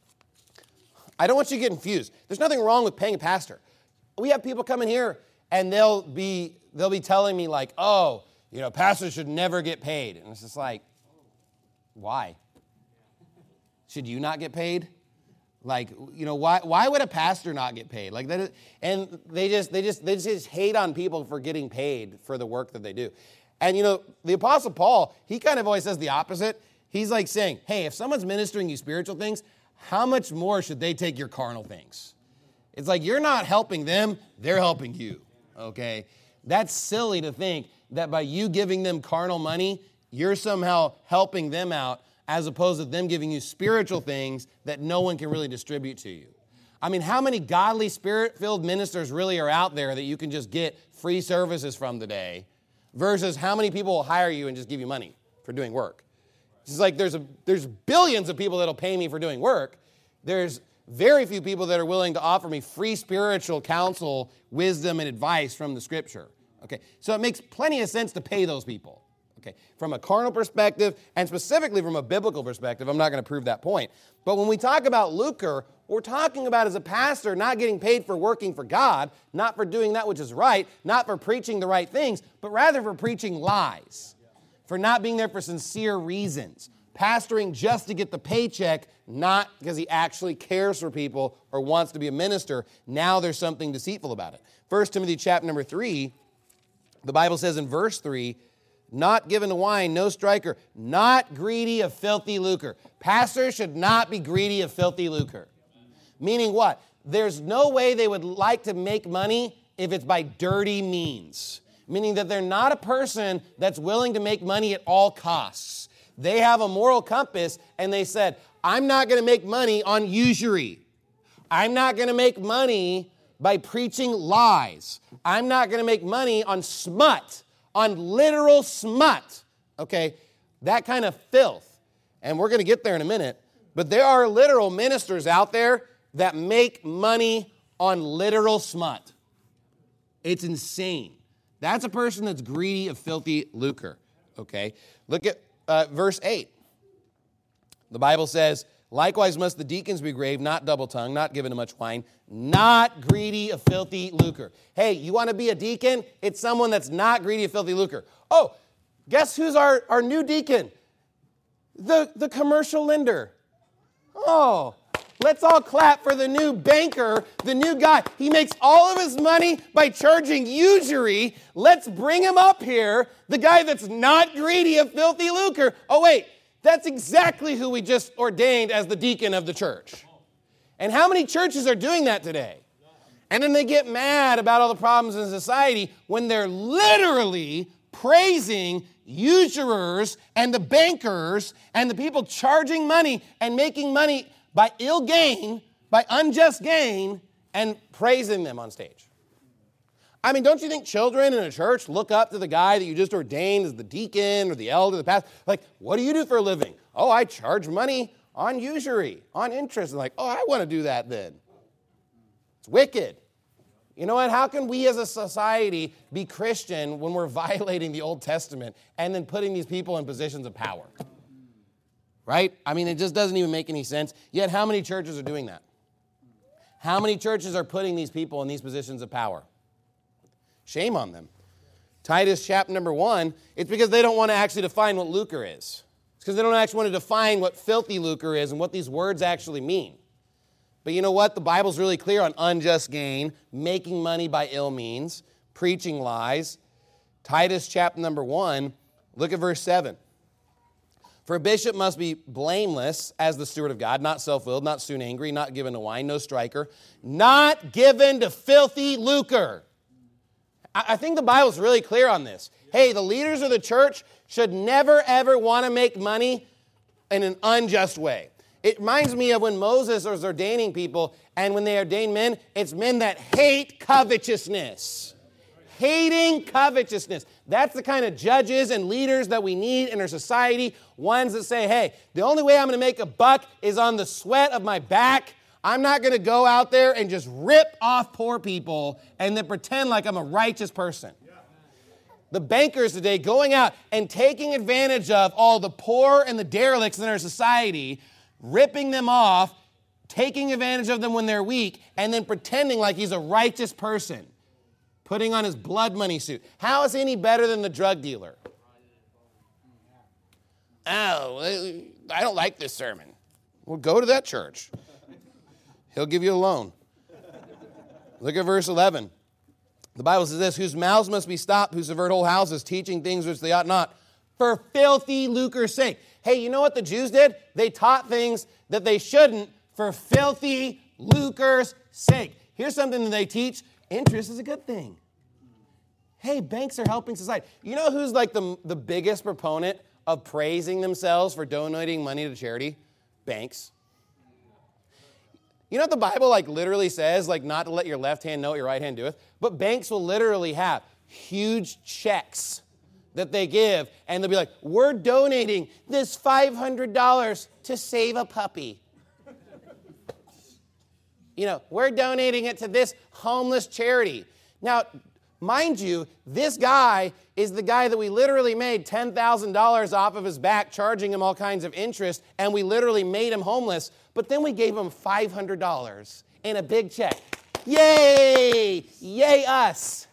S2: I don't want you to get confused. There's nothing wrong with paying a pastor. We have people come in here and they'll be they'll be telling me like, oh, you know, pastors should never get paid. And it's just like, why? Should you not get paid? Like, you know, why why would a pastor not get paid? Like that is, and they just they just they just hate on people for getting paid for the work that they do. And you know, the Apostle Paul, he kind of always says the opposite. He's like saying, hey, if someone's ministering you spiritual things, how much more should they take your carnal things? It's like you're not helping them, they're helping you. Okay? That's silly to think that by you giving them carnal money, you're somehow helping them out, as opposed to them giving you spiritual things that no one can really distribute to you. I mean, how many godly, spirit-filled ministers really are out there that you can just get free services from today, versus how many people will hire you and just give you money for doing work? It's like there's a, there's billions of people that'll pay me for doing work. There's very few people that are willing to offer me free spiritual counsel, wisdom, and advice from the Scripture. Okay, so it makes plenty of sense to pay those people. Okay, from a carnal perspective, and specifically from a biblical perspective, I'm not going to prove that point. But when we talk about lucre, we're talking about, as a pastor, not getting paid for working for God, not for doing that which is right, not for preaching the right things, but rather for preaching lies, for not being there for sincere reasons, pastoring just to get the paycheck, not because he actually cares for people or wants to be a minister. Now there's something deceitful about it. First Timothy chapter number three, the Bible says in verse three, not given to wine, no striker, not greedy of filthy lucre. Pastors should not be greedy of filthy lucre. Meaning what? There's no way they would like to make money if it's by dirty means. Meaning that they're not a person that's willing to make money at all costs. They have a moral compass, and they said, I'm not going to make money on usury. I'm not going to make money by preaching lies. I'm not going to make money on smut. On literal smut, okay, that kind of filth. And we're going to get there in a minute. But there are literal ministers out there that make money on literal smut. It's insane. That's a person that's greedy of filthy lucre, okay? Look at uh, verse eight. The Bible says, likewise must the deacons be grave, not double-tongued, not given to much wine, not greedy of filthy lucre. Hey, you want to be a deacon? It's someone that's not greedy of filthy lucre. Oh, guess who's our, our new deacon? The, the commercial lender. Oh, let's all clap for the new banker, the new guy. He makes all of his money by charging usury. Let's bring him up here, the guy that's not greedy of filthy lucre. Oh, wait. That's exactly who we just ordained as the deacon of the church. And how many churches are doing that today? And then they get mad about all the problems in society when they're literally praising usurers and the bankers and the people charging money and making money by ill gain, by unjust gain, and praising them on stage. I mean, don't you think children in a church look up to the guy that you just ordained as the deacon or the elder, the pastor? Like, what do you do for a living? Oh, I charge money on usury, on interest. And like, oh, I want to do that then. It's wicked. You know what? How can we as a society be Christian when we're violating the Old Testament and then putting these people in positions of power? Right? I mean, it just doesn't even make any sense. Yet, how many churches are doing that? How many churches are putting these people in these positions of power? Shame on them. Titus chapter number one, it's because they don't want to actually define what lucre is. It's because they don't actually want to define what filthy lucre is and what these words actually mean. But you know what? The Bible's really clear on unjust gain, making money by ill means, preaching lies. Titus chapter number one, look at verse seven. For a bishop must be blameless as the steward of God, not self-willed, not soon angry, not given to wine, no striker, not given to filthy lucre. I think the Bible's really clear on this. Hey, the leaders of the church should never, ever want to make money in an unjust way. It reminds me of when Moses was ordaining people, and when they ordain men, it's men that hate covetousness. Hating covetousness. That's the kind of judges and leaders that we need in our society. Ones that say, hey, the only way I'm going to make a buck is on the sweat of my back. I'm not going to go out there and just rip off poor people and then pretend like I'm a righteous person. The bankers today going out and taking advantage of all the poor and the derelicts in our society, ripping them off, taking advantage of them when they're weak, and then pretending like he's a righteous person, putting on his blood money suit. How is he any better than the drug dealer? Oh, I don't like this sermon. Well, go to that church. He'll give you a loan. Look at verse eleven. The Bible says this, whose mouths must be stopped, who subvert whole houses, teaching things which they ought not, for filthy lucre's sake. Hey, you know what the Jews did? They taught things that they shouldn't for filthy lucre's sake. Here's something that they teach. Interest is a good thing. Hey, banks are helping society. You know who's like the, the biggest proponent of praising themselves for donating money to charity? Banks. You know what the Bible like literally says, like not to let your left hand know what your right hand doeth? But banks will literally have huge checks that they give, and they'll be like, we're donating this five hundred dollars to save a puppy. You know, we're donating it to this homeless charity. Now, mind you, this guy is the guy that we literally made ten thousand dollars off of his back, charging him all kinds of interest, and we literally made him homeless. But then we gave him five hundred dollars in a big check. Yay! Yay us!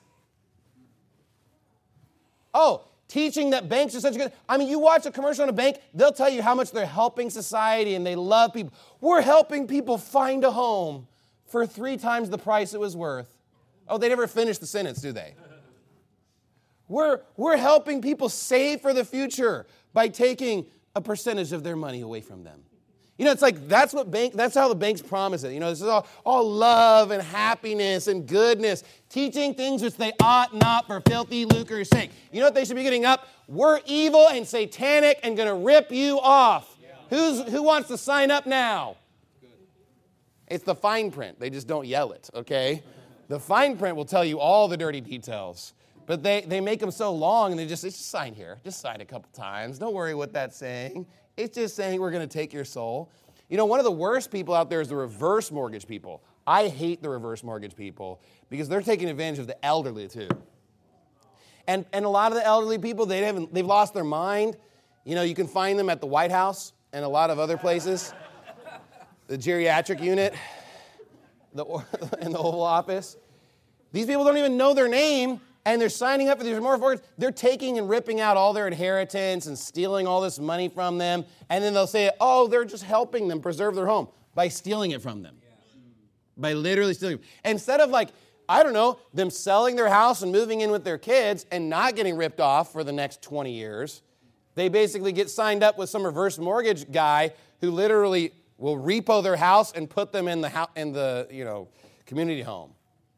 S2: Oh, teaching that banks are such a good... I mean, you watch a commercial on a bank, they'll tell you how much they're helping society and they love people. We're helping people find a home for three times the price it was worth. Oh, they never finish the sentence, do they? We're, we're helping people save for the future by taking a percentage of their money away from them. You know, it's like that's what bank, that's how the banks promise it. You know, this is all, all love and happiness and goodness, teaching things which they ought not for filthy lucre's sake. You know what they should be getting up? We're evil and satanic and going to rip you off. Yeah. Who's, who wants to sign up now? Good. It's the fine print. They just don't yell it, okay? The fine print will tell you all the dirty details. But they, they make them so long, and they just, just sign here. Just sign a couple times. Don't worry what that's saying. It's just saying we're going to take your soul. You know, one of the worst people out there is the reverse mortgage people. I hate the reverse mortgage people because they're taking advantage of the elderly too. And and a lot of the elderly people, they haven't they've lost their mind. You know, you can find them at the White House and a lot of other places. The geriatric unit, the in the Oval Office. These people don't even know their name, and they're signing up for these reverse mortgages. They're taking and ripping out all their inheritance and stealing all this money from them, and then they'll say, oh, they're just helping them preserve their home by stealing it from them. By literally stealing it. Instead of like, I don't know, them selling their house and moving in with their kids and not getting ripped off for the next twenty years, they basically get signed up with some reverse mortgage guy who literally will repo their house and put them in the ho- in the you know community home.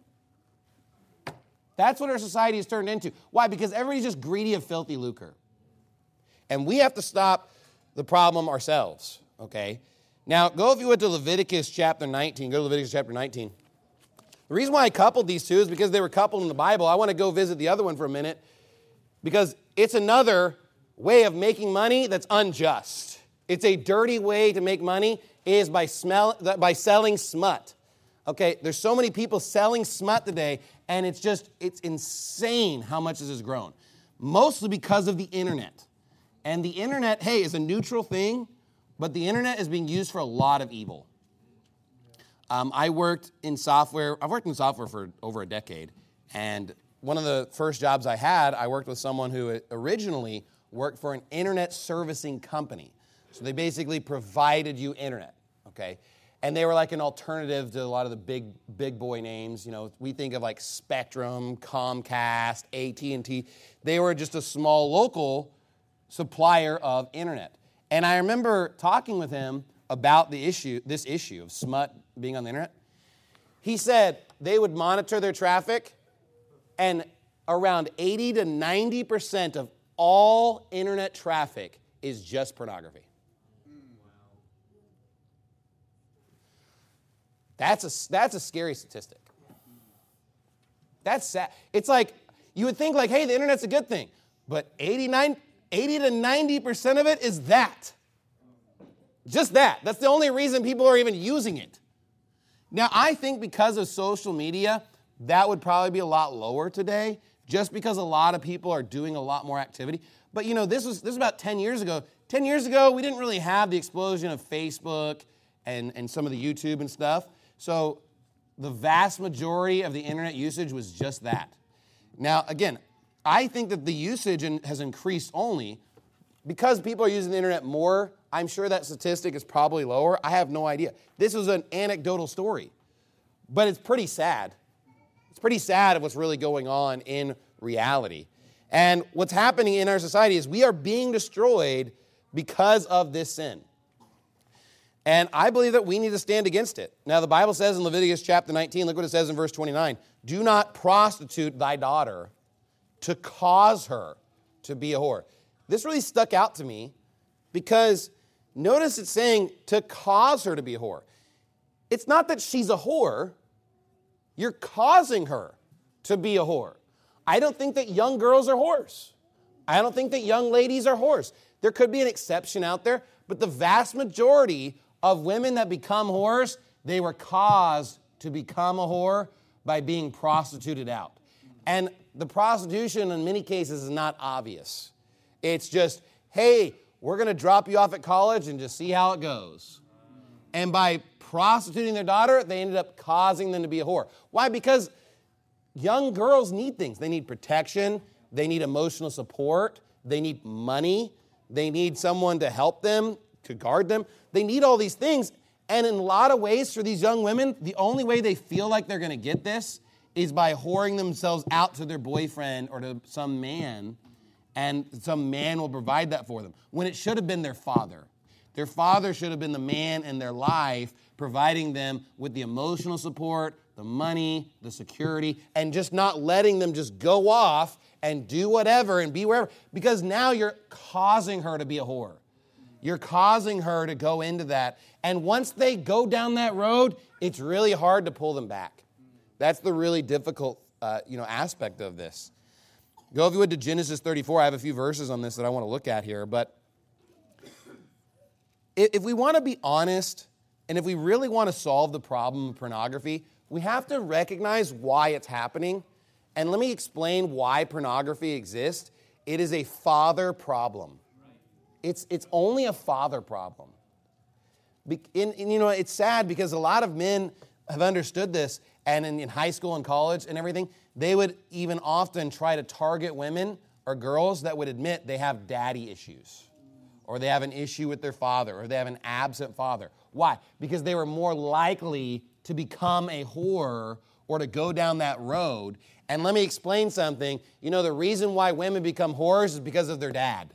S2: That's what our society has turned into. Why? Because everybody's just greedy of filthy lucre. And we have to stop the problem ourselves, okay? Now, go if you would to Leviticus chapter nineteen. Go to Leviticus chapter nineteen. The reason why I coupled these two is because they were coupled in the Bible. I want to go visit the other one for a minute because it's another way of making money that's unjust. It's a dirty way to make money is by smell by selling smut. Okay, there's so many people selling smut today, and it's just, it's insane how much this has grown. Mostly because of the internet. And the internet, hey, is a neutral thing, but the internet is being used for a lot of evil. Um, I worked in software, I've worked in software for over a decade, and one of the first jobs I had, I worked with someone who originally worked for an internet servicing company. So they basically provided you internet, okay? And they were like an alternative to a lot of the big, big boy names. You know, we think of like Spectrum, Comcast, A T and T. They were just a small local supplier of internet. And I remember talking with him about the issue, this issue of smut being on the internet. He said they would monitor their traffic, and around eighty to ninety percent of all internet traffic is just pornography. That's a, that's a scary statistic. That's sad. It's like, you would think like, hey, the internet's a good thing. But eighty-nine, eighty to ninety percent of it is that. Just that. That's the only reason people are even using it. Now, I think because of social media, that would probably be a lot lower today, just because a lot of people are doing a lot more activity. But, you know, this was, this was about ten years ago. ten years ago, we didn't really have the explosion of Facebook and, and some of the YouTube and stuff. So the vast majority of the internet usage was just that. Now, again, I think that the usage in, has increased only because people are using the internet more. I'm sure that statistic is probably lower. I have no idea. This is an anecdotal story, but it's pretty sad. It's pretty sad of what's really going on in reality. And what's happening in our society is we are being destroyed because of this sin. And I believe that we need to stand against it. Now, the Bible says in Leviticus chapter nineteen, look what it says in verse twenty-nine. Do not prostitute thy daughter to cause her to be a whore. This really stuck out to me because notice it's saying to cause her to be a whore. It's not that she's a whore. You're causing her to be a whore. I don't think that young girls are whores. I don't think that young ladies are whores. There could be an exception out there, but the vast majority of women that become whores, they were caused to become a whore by being prostituted out. And the prostitution in many cases is not obvious. It's just, hey, we're going to drop you off at college and just see how it goes. And by prostituting their daughter, they ended up causing them to be a whore. Why? Because young girls need things. They need protection. They need emotional support. They need money. They need someone to help them, to guard them. They need all these things. And in a lot of ways for these young women, the only way they feel like they're going to get this is by whoring themselves out to their boyfriend or to some man, and some man will provide that for them, when it should have been their father. Their father should have been the man in their life, providing them with the emotional support, the money, the security, and just not letting them just go off and do whatever and be wherever, because now you're causing her to be a whore. You're causing her to go into that. And once they go down that road, it's really hard to pull them back. That's the really difficult uh, you know, aspect of this. Go, if you would, to Genesis thirty-four. I have a few verses on this that I want to look at here. But if we want to be honest, And if we really want to solve the problem of pornography, we have to recognize why it's happening. And let me explain why pornography exists. It is a father problem. It's, it's only a father problem. Be, in, in, you know, it's sad because a lot of men have understood this, and in, in high school and college and everything, they would even often try to target women or girls that would admit they have daddy issues, or they have an issue with their father, or they have an absent father. Why? Because they were more likely to become a whore or to go down that road. And let me explain something. You know, the reason why women become whores is because of their dad.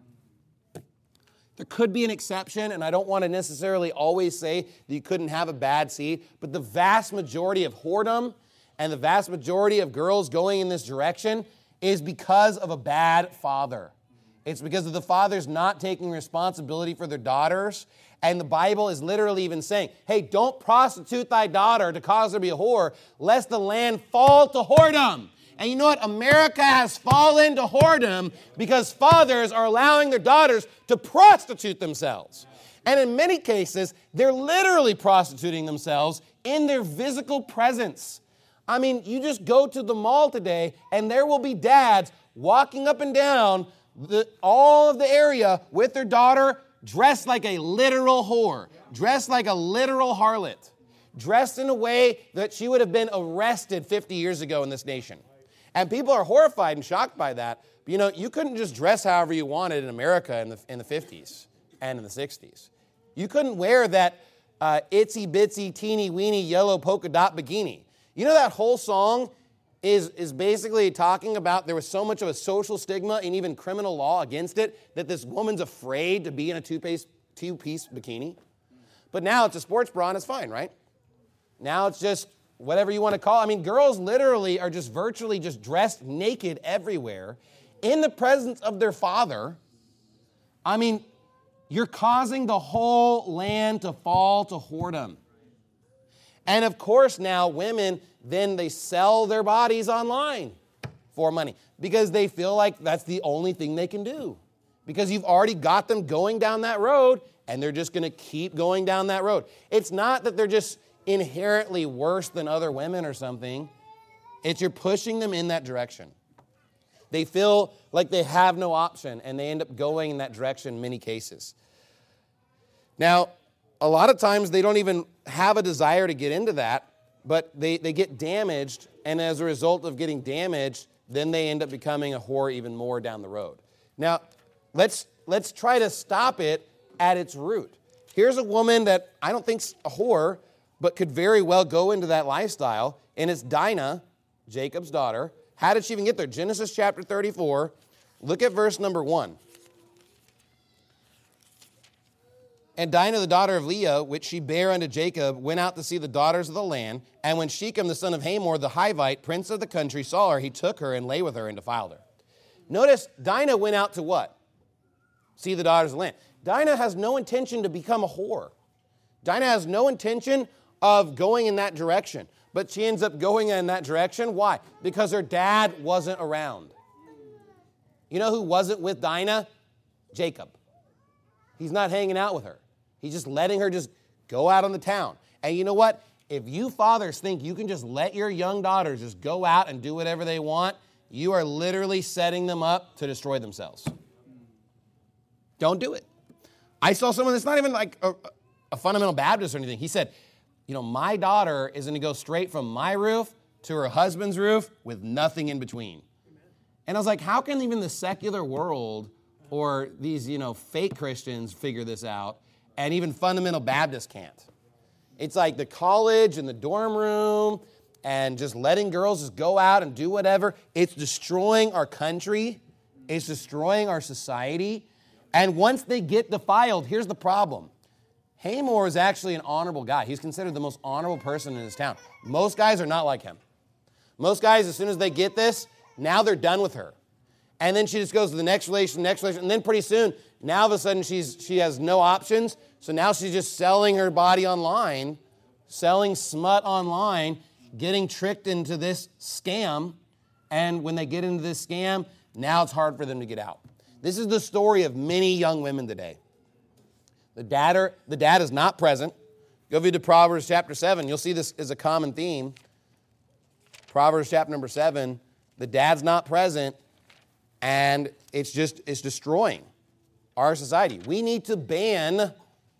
S2: There could be an exception, and I don't want to necessarily always say that you couldn't have a bad seed, but the vast majority of whoredom and the vast majority of girls going in this direction is because of a bad father. It's because of the fathers not taking responsibility for their daughters. And the Bible is literally even saying, hey, don't prostitute thy daughter to cause her to be a whore, lest the land fall to whoredom. And you know what? America has fallen to whoredom because fathers are allowing their daughters to prostitute themselves. And in many cases, they're literally prostituting themselves in their physical presence. I mean, you just go to the mall today, and there will be dads walking up and down the, all of the area with their daughter dressed like a literal whore, dressed like a literal harlot, dressed in a way that she would have been arrested fifty years ago in this nation. And people are horrified and shocked by that. But, you know, you couldn't just dress however you wanted in America in the, in the fifties and in the sixties. You couldn't wear that uh, itsy-bitsy, teeny-weeny yellow polka dot bikini. You know that whole song is, is basically talking about there was so much of a social stigma and even criminal law against it that this woman's afraid to be in a two-piece, two-piece bikini. But now it's a sports bra and it's fine, right? Now it's just whatever you want to call it. I mean, girls literally are just virtually just dressed naked everywhere in the presence of their father. I mean, you're causing the whole land to fall to whoredom. And of course now women, then they sell their bodies online for money because they feel like that's the only thing they can do. Because you've already got them going down that road and they're just going to keep going down that road. It's not that they're just inherently worse than other women or something. It's you're pushing them in that direction. They feel like they have no option, and they end up going in that direction in many cases. Now, a lot of times they don't even have a desire to get into that, but they, they get damaged, and as a result of getting damaged, then they end up becoming a whore even more down the road. Now, let's, let's try to stop it at its root. Here's a woman that I don't think's a whore, but could very well go into that lifestyle, and it's Dinah, Jacob's daughter. How did she even get there? Genesis chapter thirty-four. Look at verse number one. And Dinah, the daughter of Leah, which she bare unto Jacob, went out to see the daughters of the land. And when Shechem, the son of Hamor, the Hivite, prince of the country, saw her, he took her and lay with her and defiled her. Notice, Dinah went out to what? See the daughters of the land. Dinah has no intention to become a whore. Dinah has no intention of going in that direction. But she ends up going in that direction. Why? Because her dad wasn't around. You know who wasn't with Dinah? Jacob. He's not hanging out with her. He's just letting her just go out on the town. And you know what? If you fathers think you can just let your young daughters just go out and do whatever they want, you are literally setting them up to destroy themselves. Don't do it. I saw someone that's not even like a, a fundamental Baptist or anything. He said, you know, my daughter is going to go straight from my roof to her husband's roof with nothing in between. And I was like, how can even the secular world or these, you know, fake Christians figure this out, and even fundamental Baptists can't? It's like the college and the dorm room and just letting girls just go out and do whatever. It's destroying our country. It's destroying our society. And once they get defiled, here's the problem. Hamor is actually an honorable guy. He's considered the most honorable person in his town. Most guys are not like him. Most guys, as soon as they get this, now they're done with her. And then she just goes to the next relation, next relation, and then pretty soon, now all of a sudden she's she has no options. So now she's just selling her body online, selling smut online, getting tricked into this scam. And when they get into this scam, now it's hard for them to get out. This is the story of many young women today. The dad, are, the dad is not present. Go read to Proverbs chapter seven. You'll see this is a common theme. Proverbs chapter number seven. The dad's not present, and it's just, it's destroying our society. We need to ban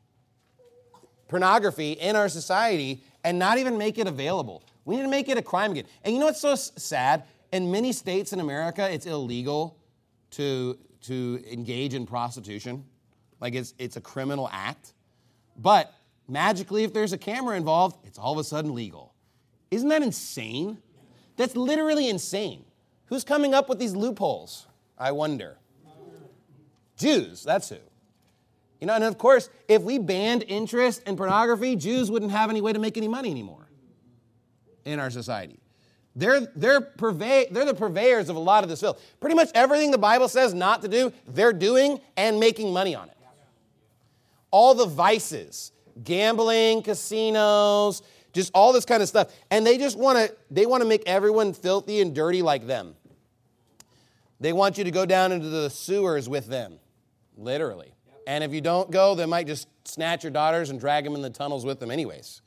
S2: pornography in our society and not even make it available. We need to make it a crime again. And you know what's so sad? In many states in America, it's illegal to, to engage in prostitution. Like it's, it's a criminal act. But magically, if there's a camera involved, it's all of a sudden legal. Isn't that insane? That's literally insane. Who's coming up with these loopholes? I wonder. Jews, that's who. You know, and of course, if we banned interest in pornography, Jews wouldn't have any way to make any money anymore in our society. They're, they're, purvey, they're the purveyors of a lot of this filth. Pretty much everything the Bible says not to do, they're doing and making money on it. All the vices, gambling, casinos, just all this kind of stuff. And they just want to, they want to make everyone filthy and dirty like them. They want you to go down into the sewers with them, literally. And if you don't go, they might just snatch your daughters and drag them in the tunnels with them anyways.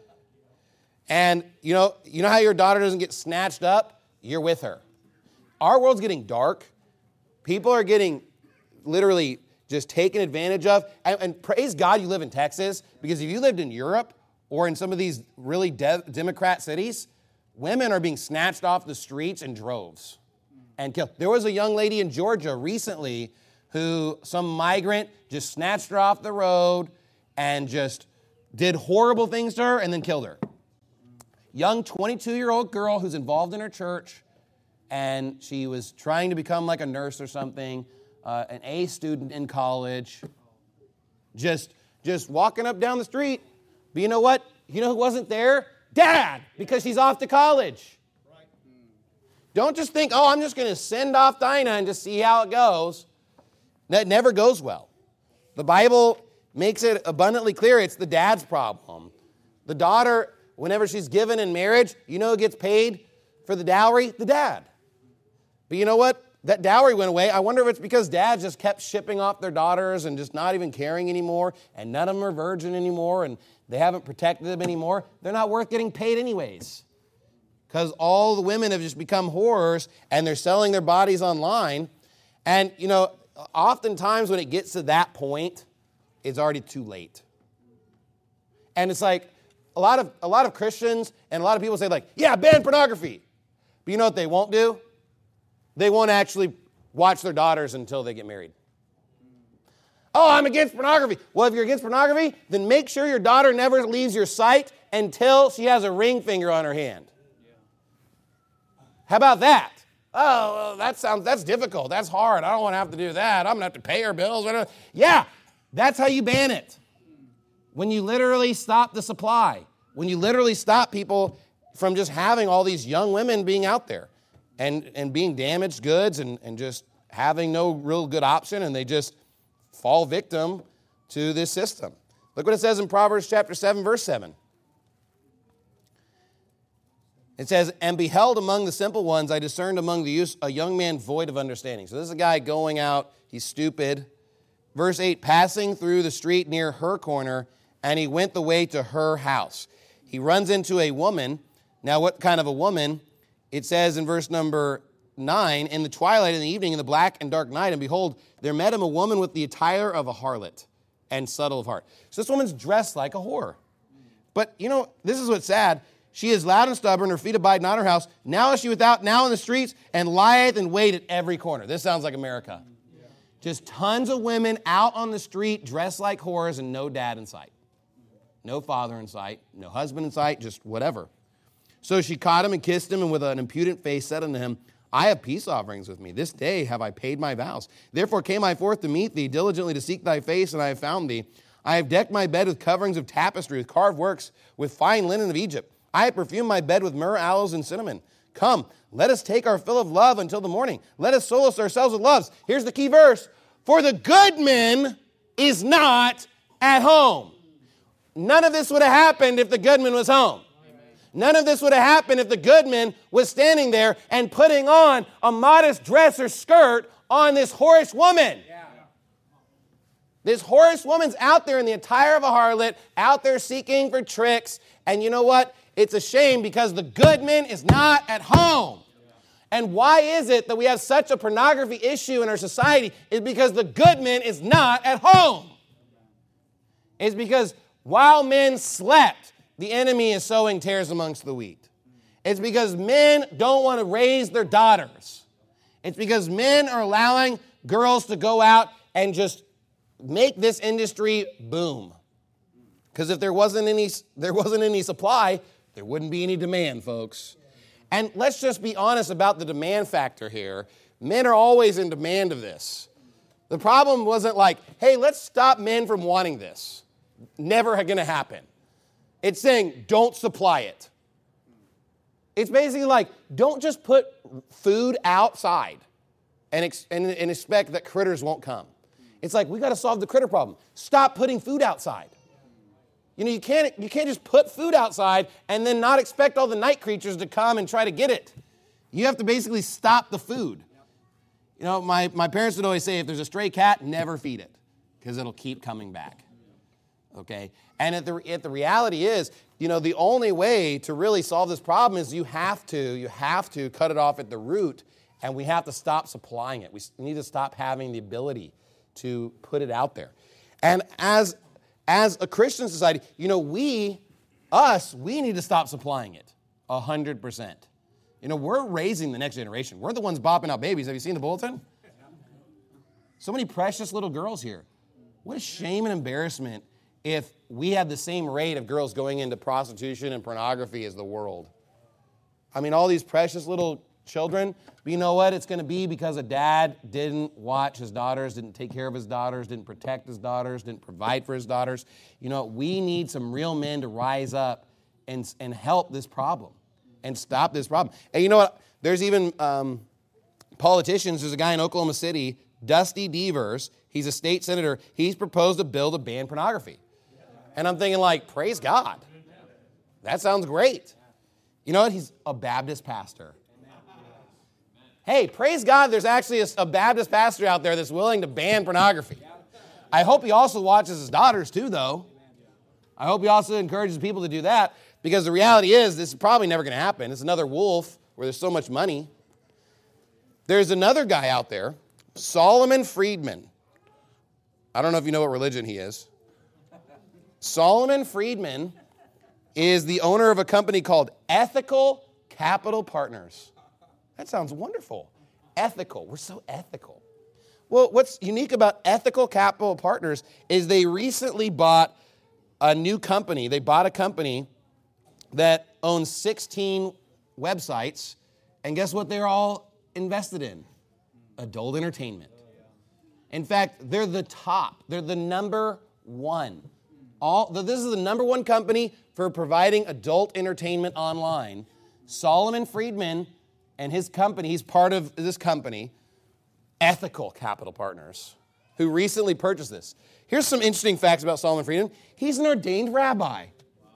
S2: And you know, you know how your daughter doesn't get snatched up? You're with her. Our world's getting dark. People are getting literally just taken advantage of. And, and praise God you live in Texas, because if you lived in Europe or in some of these really de- Democrat cities, women are being snatched off the streets in droves and killed. There was a young lady in Georgia recently who some migrant just snatched her off the road and just did horrible things to her and then killed her. Young twenty-two-year-old girl who's involved in her church, and she was trying to become like a nurse or something, uh, an A student in college, just, just walking up down the street. But you know what? You know who wasn't there? Dad, because she's off to college. Don't just think, oh, I'm just going to send off Dinah and just see how it goes. That never goes well. The Bible makes it abundantly clear it's the dad's problem. The daughter, whenever she's given in marriage, you know who gets paid for the dowry? The dad. But you know what? That dowry went away. I wonder if it's because dads just kept shipping off their daughters and just not even caring anymore, and none of them are virgin anymore, and they haven't protected them anymore. They're not worth getting paid anyways, because all the women have just become whores, and they're selling their bodies online. And, you know, oftentimes when it gets to that point, it's already too late. And it's like a lot of a lot of Christians and a lot of people say, like, yeah, ban pornography. But you know what they won't do? They won't actually watch their daughters until they get married. Oh, I'm against pornography. Well, if you're against pornography, then make sure your daughter never leaves your sight until she has a ring finger on her hand. How about that? Oh, well, that sounds, that's difficult. That's hard. I don't want to have to do that. I'm going to have to pay her bills. Yeah, that's how you ban it. When you literally stop the supply. When you literally stop people from just having all these young women being out there and, and being damaged goods and, and just having no real good option, and they just fall victim to this system. Look what it says in Proverbs chapter seven, verse seven. It says, and beheld among the simple ones, I discerned among the youths a young man void of understanding. So this is a guy going out, he's stupid. Verse eight, passing through the street near her corner, and he went the way to her house. He runs into a woman. Now, what kind of a woman? It says in verse number nine, in the twilight, in the evening, in the black and dark night, and behold, there met him a woman with the attire of a harlot and subtle of heart. So this woman's dressed like a whore. But, you know, this is what's sad. She is loud and stubborn, her feet abide not her house. Now is she without, now in the streets, and lieth in wait at every corner. This sounds like America. Yeah. Just tons of women out on the street, dressed like whores, and no dad in sight. No father in sight, no husband in sight, just whatever. So she caught him and kissed him, and with an impudent face said unto him, I have peace offerings with me. This day have I paid my vows. Therefore came I forth to meet thee, diligently to seek thy face, and I have found thee. I have decked my bed with coverings of tapestry, with carved works, with fine linen of Egypt. I have perfumed my bed with myrrh, aloes, and cinnamon. Come, let us take our fill of love until the morning. Let us solace ourselves with loves. Here's the key verse. For the goodman is not at home. None of this would have happened if the goodman was home. None of this would have happened if the goodman was standing there and putting on a modest dress or skirt on this whorish woman. Yeah. This whorish woman's out there in the attire of a harlot, out there seeking for tricks. And you know what? It's a shame because the goodman is not at home. And why is it that we have such a pornography issue in our society? It's because the goodman is not at home. It's because while men slept, the enemy is sowing tares amongst the wheat. It's because men don't want to raise their daughters. It's because men are allowing girls to go out and just make this industry boom. Because if there wasn't any, there wasn't any supply, there wouldn't be any demand, folks. And let's just be honest about the demand factor here. Men are always in demand of this. The problem wasn't like, hey, let's stop men from wanting this. Never going to happen. It's saying, don't supply it. It's basically like, don't just put food outside and, ex- and, and expect that critters won't come. It's like, we got to solve the critter problem. Stop putting food outside. You know, you can't, you can't just put food outside and then not expect all the night creatures to come and try to get it. You have to basically stop the food. You know, my, my parents would always say, if there's a stray cat, never feed it because it'll keep coming back. Okay? And at the, at the reality is, you know, the only way to really solve this problem is you have to, you have to cut it off at the root, and we have to stop supplying it. We need to stop having the ability to put it out there. And as, as a Christian society, you know, we, us, we need to stop supplying it one hundred percent. You know, we're raising the next generation. We're the ones bopping out babies. Have you seen the bulletin? So many precious little girls here. What a shame and embarrassment if we had the same rate of girls going into prostitution and pornography as the world. I mean, all these precious little children, but you know what? It's going to be because a dad didn't watch his daughters, didn't take care of his daughters, didn't protect his daughters, didn't provide for his daughters. You know, we need some real men to rise up and, and help this problem and stop this problem. And you know what? There's even um, politicians. There's a guy in Oklahoma City, Dusty Devers. He's a state senator. He's proposed a bill to ban pornography. And I'm thinking, like, praise God. That sounds great. You know what? He's a Baptist pastor. Hey, praise God, there's actually a, a Baptist pastor out there that's willing to ban pornography. I hope he also watches his daughters, too, though. I hope he also encourages people to do that, because the reality is this is probably never going to happen. It's another wolf where there's so much money. There's another guy out there, Solomon Friedman. I don't know if you know what religion he is. Solomon Friedman is the owner of a company called Ethical Capital Partners. That sounds wonderful. Ethical. We're so ethical. Well, what's unique about Ethical Capital Partners is they recently bought a new company. They bought a company that owns sixteen websites, and guess what they're all invested in? Adult entertainment. In fact, they're the top. They're the number one. All, this is the number one company for providing adult entertainment online. Solomon Friedman and his company, he's part of this company, Ethical Capital Partners, who recently purchased this. Here's some interesting facts about Solomon Friedman. He's an ordained rabbi.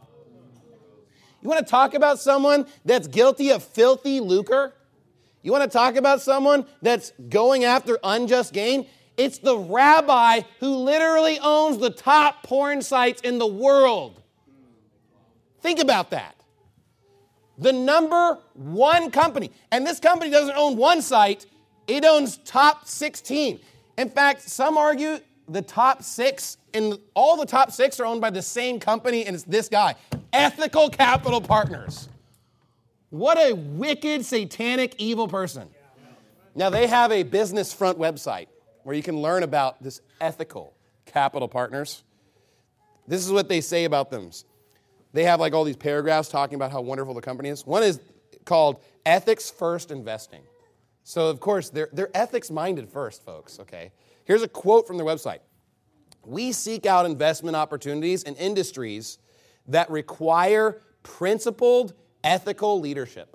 S2: You want to talk about someone that's guilty of filthy lucre? You want to talk about someone that's going after unjust gain? It's the rabbi who literally owns the top porn sites in the world. Think about that. The number one company. And this company doesn't own one site. It owns top sixteen. In fact, some argue the top six, and all the top six are owned by the same company, and it's this guy, Ethical Capital Partners. What a wicked, satanic, evil person. Now, they have a business front website where you can learn about this Ethical Capital Partners. This is what they say about them. They have like all these paragraphs talking about how wonderful the company is. One is called Ethics First Investing. So, of course, they're, they're ethics-minded first, folks, okay? Here's a quote from their website. We seek out investment opportunities in industries that require principled, ethical leadership.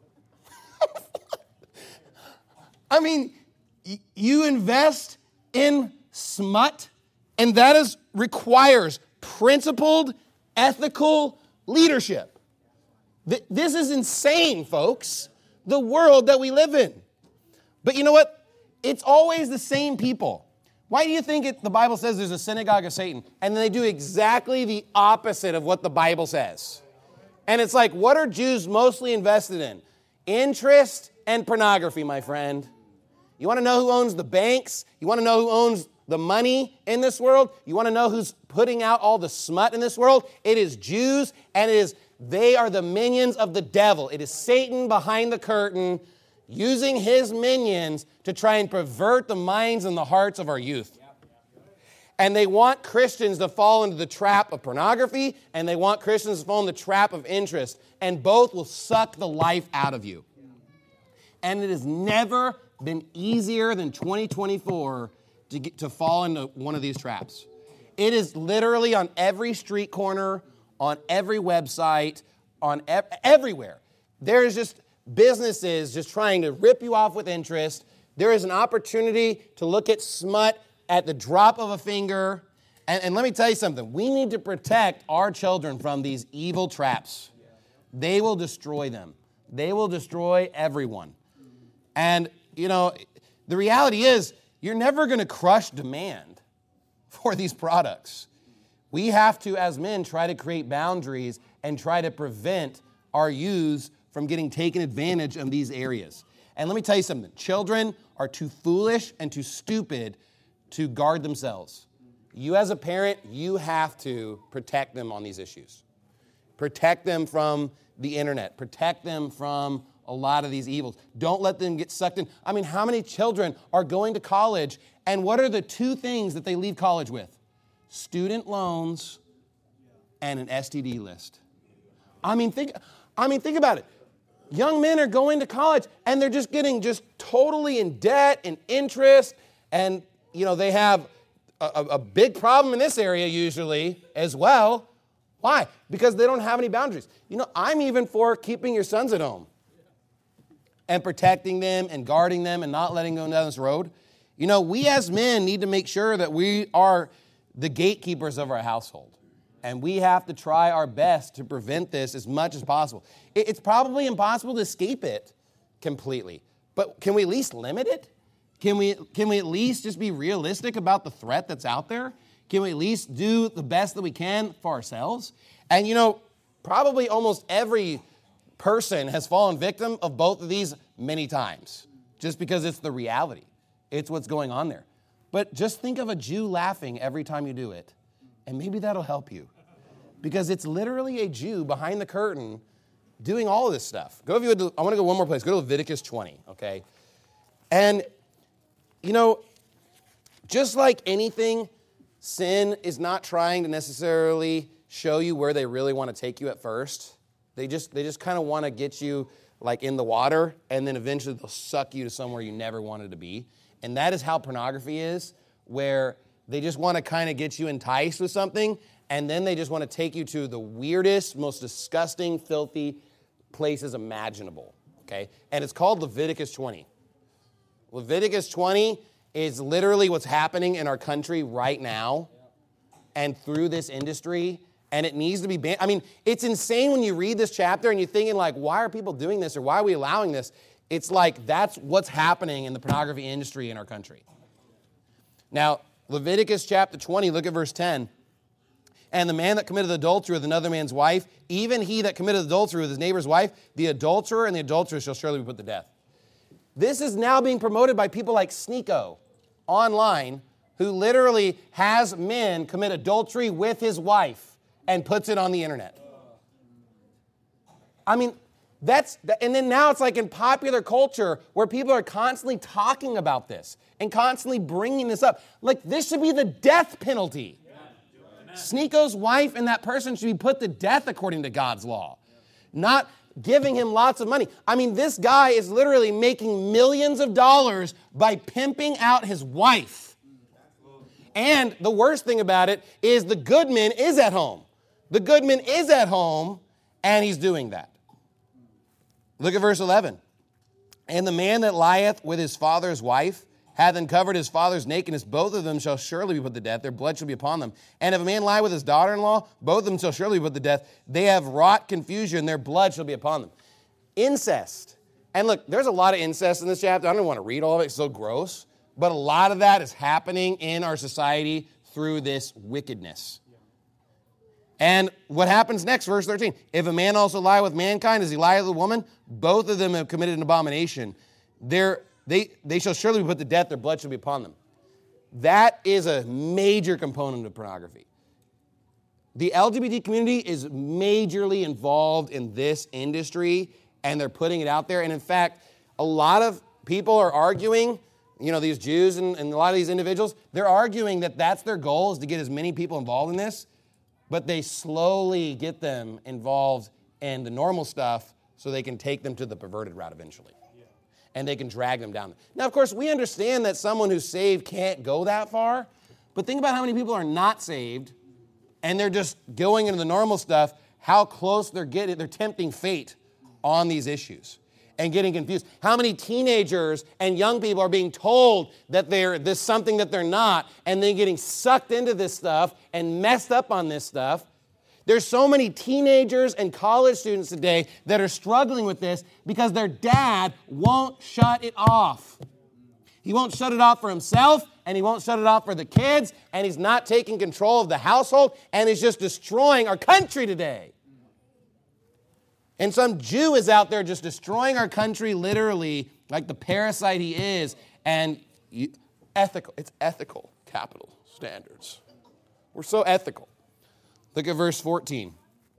S2: I mean, y- you invest in smut, and that is requires principled, ethical leadership. Th- this is insane, folks, the world that we live in. But you know what? It's always the same people. Why do you think it, the Bible says there's a synagogue of Satan? And then they do exactly the opposite of what the Bible says. And it's like, what are Jews mostly invested in? Interest and pornography, my friend. You want to know who owns the banks? You want to know who owns the money in this world? You want to know who's putting out all the smut in this world? It is Jews, and it is they are the minions of the devil. It is Satan behind the curtain using his minions to try and pervert the minds and the hearts of our youth. And they want Christians to fall into the trap of pornography, and they want Christians to fall into the trap of interest, and both will suck the life out of you. And it has never been easier than twenty twenty-four to get, to fall into one of these traps. It is literally on every street corner, on every website, on ev- everywhere. There is just businesses just trying to rip you off with interest. There is an opportunity to look at smut at the drop of a finger. And, and let me tell you something. We need to protect our children from these evil traps. They will destroy them. They will destroy everyone. And, you know, the reality is you're never going to crush demand for these products. We have to, as men, try to create boundaries and try to prevent our youths from getting taken advantage of these areas. And let me tell you something. Children are too foolish and too stupid to guard themselves. You as a parent, you have to protect them on these issues. Protect them from the internet. Protect them from a lot of these evils. Don't let them get sucked in. I mean, how many children are going to college, and what are the two things that they leave college with? Student loans and an S T D list. I mean, think, I mean, think about it. Young men are going to college, and they're just getting just totally in debt and interest, and, you know, they have a, a big problem in this area usually as well. Why? Because they don't have any boundaries. You know, I'm even for keeping your sons at home and protecting them and guarding them and not letting them go down this road. You know, we as men need to make sure that we are the gatekeepers of our household. And we have to try our best to prevent this as much as possible. It's probably impossible to escape it completely. But can we at least limit it? Can we, can we at least just be realistic about the threat that's out there? Can we at least do the best that we can for ourselves? And, you know, probably almost every person has fallen victim of both of these many times, just because it's the reality. It's what's going on there. But just think of a Jew laughing every time you do it, and maybe that'll help you. Because it's literally a Jew behind the curtain doing all of this stuff. Go if you would, I want to go one more place. Go to Leviticus twenty, okay? And, you know, just like anything, sin is not trying to necessarily show you where they really want to take you at first. They just they just kind of want to get you like in the water, and then eventually they'll suck you to somewhere you never wanted to be. And that is how pornography is, where they just want to kind of get you enticed with something, and then they just want to take you to the weirdest, most disgusting, filthy places imaginable, okay? And it's called Leviticus twenty. Leviticus twenty is literally what's happening in our country right now and through this industry. And it needs to be banned. I mean, it's insane when you read this chapter and you're thinking like, why are people doing this or why are we allowing this? It's like that's what's happening in the pornography industry in our country. Now, Leviticus chapter twenty, look at verse ten. And the man that committed adultery with another man's wife, even he that committed adultery with his neighbor's wife, the adulterer and the adulteress shall surely be put to death. This is now being promoted by people like Sneeko online, who literally has men commit adultery with his wife and puts it on the internet. I mean, that's, and then now it's like in popular culture where people are constantly talking about this and constantly bringing this up. Like, this should be the death penalty. Yeah. Sneeko's wife and that person should be put to death according to God's law, not giving him lots of money. I mean, this guy is literally making millions of dollars by pimping out his wife. And the worst thing about it is the Goodman is at home. The Goodman is at home, and he's doing that. Look at verse eleven. And the man that lieth with his father's wife hath uncovered his father's nakedness. Both of them shall surely be put to death. Their blood shall be upon them. And if a man lie with his daughter-in-law, both of them shall surely be put to death. They have wrought confusion. Their blood shall be upon them. Incest. And look, there's a lot of incest in this chapter. I don't want to read all of it. It's so gross. But a lot of that is happening in our society through this wickedness. And what happens next, verse thirteen? If a man also lie with mankind, as he lie with a woman, both of them have committed an abomination. They're, they, they shall surely be put to death, their blood shall be upon them. That is a major component of pornography. The L G B T community is majorly involved in this industry, and they're putting it out there. And in fact, a lot of people are arguing, you know, these Jews and, and a lot of these individuals, they're arguing that that's their goal, is to get as many people involved in this, but they slowly get them involved in the normal stuff so they can take them to the perverted route eventually. Yeah. And they can drag them down. Now, of course, we understand that someone who's saved can't go that far, but think about how many people are not saved and they're just going into the normal stuff, how close they're getting, they're tempting fate on these issues and getting confused. How many teenagers and young people are being told that they're this something that they're not, and then getting sucked into this stuff and messed up on this stuff. There's so many teenagers and college students today that are struggling with this because their dad won't shut it off. He won't shut it off for himself, and he won't shut it off for the kids, and he's not taking control of the household, and he's just destroying our country today. And some Jew is out there just destroying our country literally like the parasite he is, and you, ethical, it's ethical capital standards. We're so ethical. Look at verse fourteen.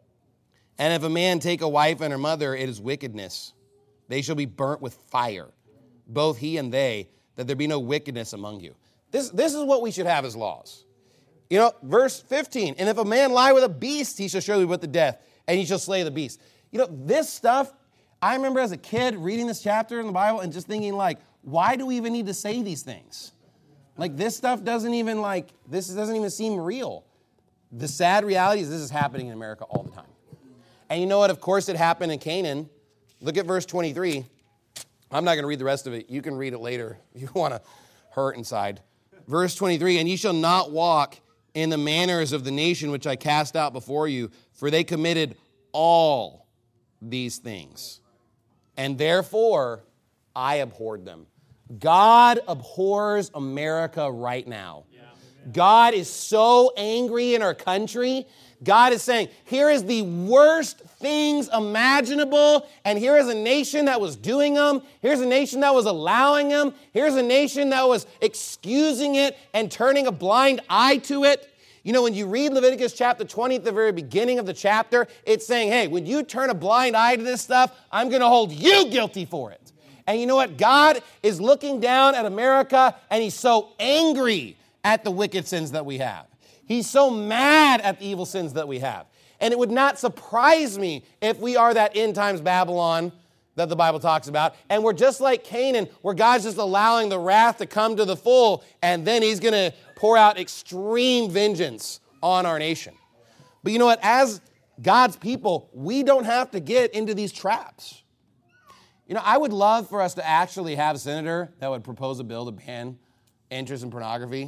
S2: And if a man take a wife and her mother, it is wickedness. They shall be burnt with fire, both he and they, that there be no wickedness among you. This, this is what we should have as laws. You know, verse fifteen, and if a man lie with a beast, he shall surely be put to death, and he shall slay the beast. You know, this stuff, I remember as a kid reading this chapter in the Bible and just thinking, like, why do we even need to say these things? Like, this stuff doesn't even, like, this doesn't even seem real. The sad reality is this is happening in America all the time. And you know what? Of course it happened in Canaan. Look at verse twenty-three. I'm not going to read the rest of it. You can read it later if you want to hurt inside. Verse twenty-three, and ye shall not walk in the manners of the nation which I cast out before you, for they committed all these things, and therefore I abhorred them. God abhors America right now. Yeah. God is so angry in our country. God is saying, here is the worst things imaginable, and here is a nation that was doing them. Here's a nation that was allowing them. Here's a nation that was excusing it and turning a blind eye to it. You know, when you read Leviticus chapter twenty at the very beginning of the chapter, it's saying, hey, when you turn a blind eye to this stuff, I'm going to hold you guilty for it. And you know what? God is looking down at America, and he's so angry at the wicked sins that we have. He's so mad at the evil sins that we have. And it would not surprise me if we are that end times Babylon that the Bible talks about, and we're just like Canaan, where God's just allowing the wrath to come to the full, and then he's going to pour out extreme vengeance on our nation. But you know what? As God's people, we don't have to get into these traps. You know, I would love for us to actually have a senator that would propose a bill to ban interest in pornography.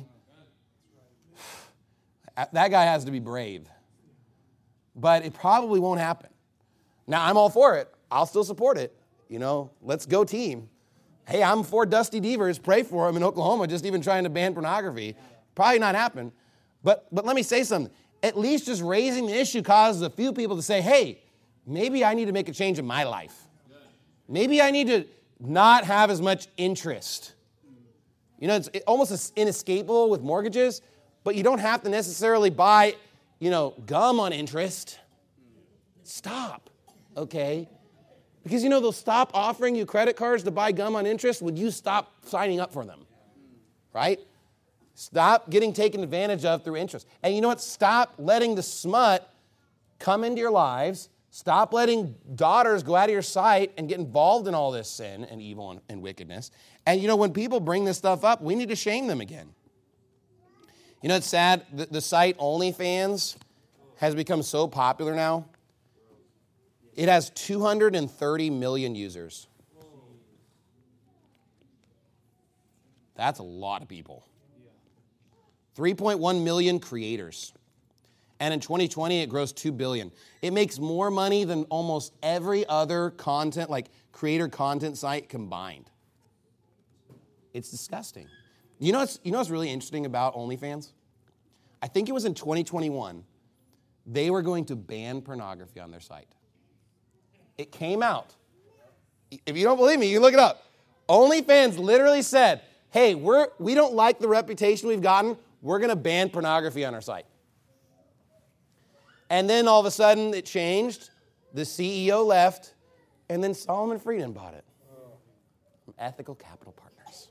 S2: That guy has to be brave. But it probably won't happen. Now, I'm all for it. I'll still support it. You know, let's go team. Hey, I'm for Dusty Devers. Pray for him in Oklahoma, just even trying to ban pornography. Probably not happen. But, but let me say something. At least just raising the issue causes a few people to say, hey, maybe I need to make a change in my life. Maybe I need to not have as much interest. You know, it's almost inescapable with mortgages, but you don't have to necessarily buy, you know, gum on interest. Stop, okay? Because, you know, they'll stop offering you credit cards to buy gum on interest when you stop signing up for them, right? Stop getting taken advantage of through interest. And you know what? Stop letting the smut come into your lives. Stop letting daughters go out of your sight and get involved in all this sin and evil and, and wickedness. And, you know, when people bring this stuff up, we need to shame them again. You know, it's sad. The, the site OnlyFans has become so popular now. It has two hundred thirty million users. That's a lot of people. three point one million creators. And in twenty twenty, it grossed two billion dollars. It makes more money than almost every other content, like creator content site combined. It's disgusting. You know what's, you know what's really interesting about OnlyFans? I think it was in twenty twenty-one, they were going to ban pornography on their site. It came out. If you don't believe me, you can look it up. OnlyFans literally said, hey, we're, we don't like the reputation we've gotten. We're going to ban pornography on our site. And then all of a sudden it changed. The C E O left, and then Solomon Frieden bought it. From Ethical Capital Partners.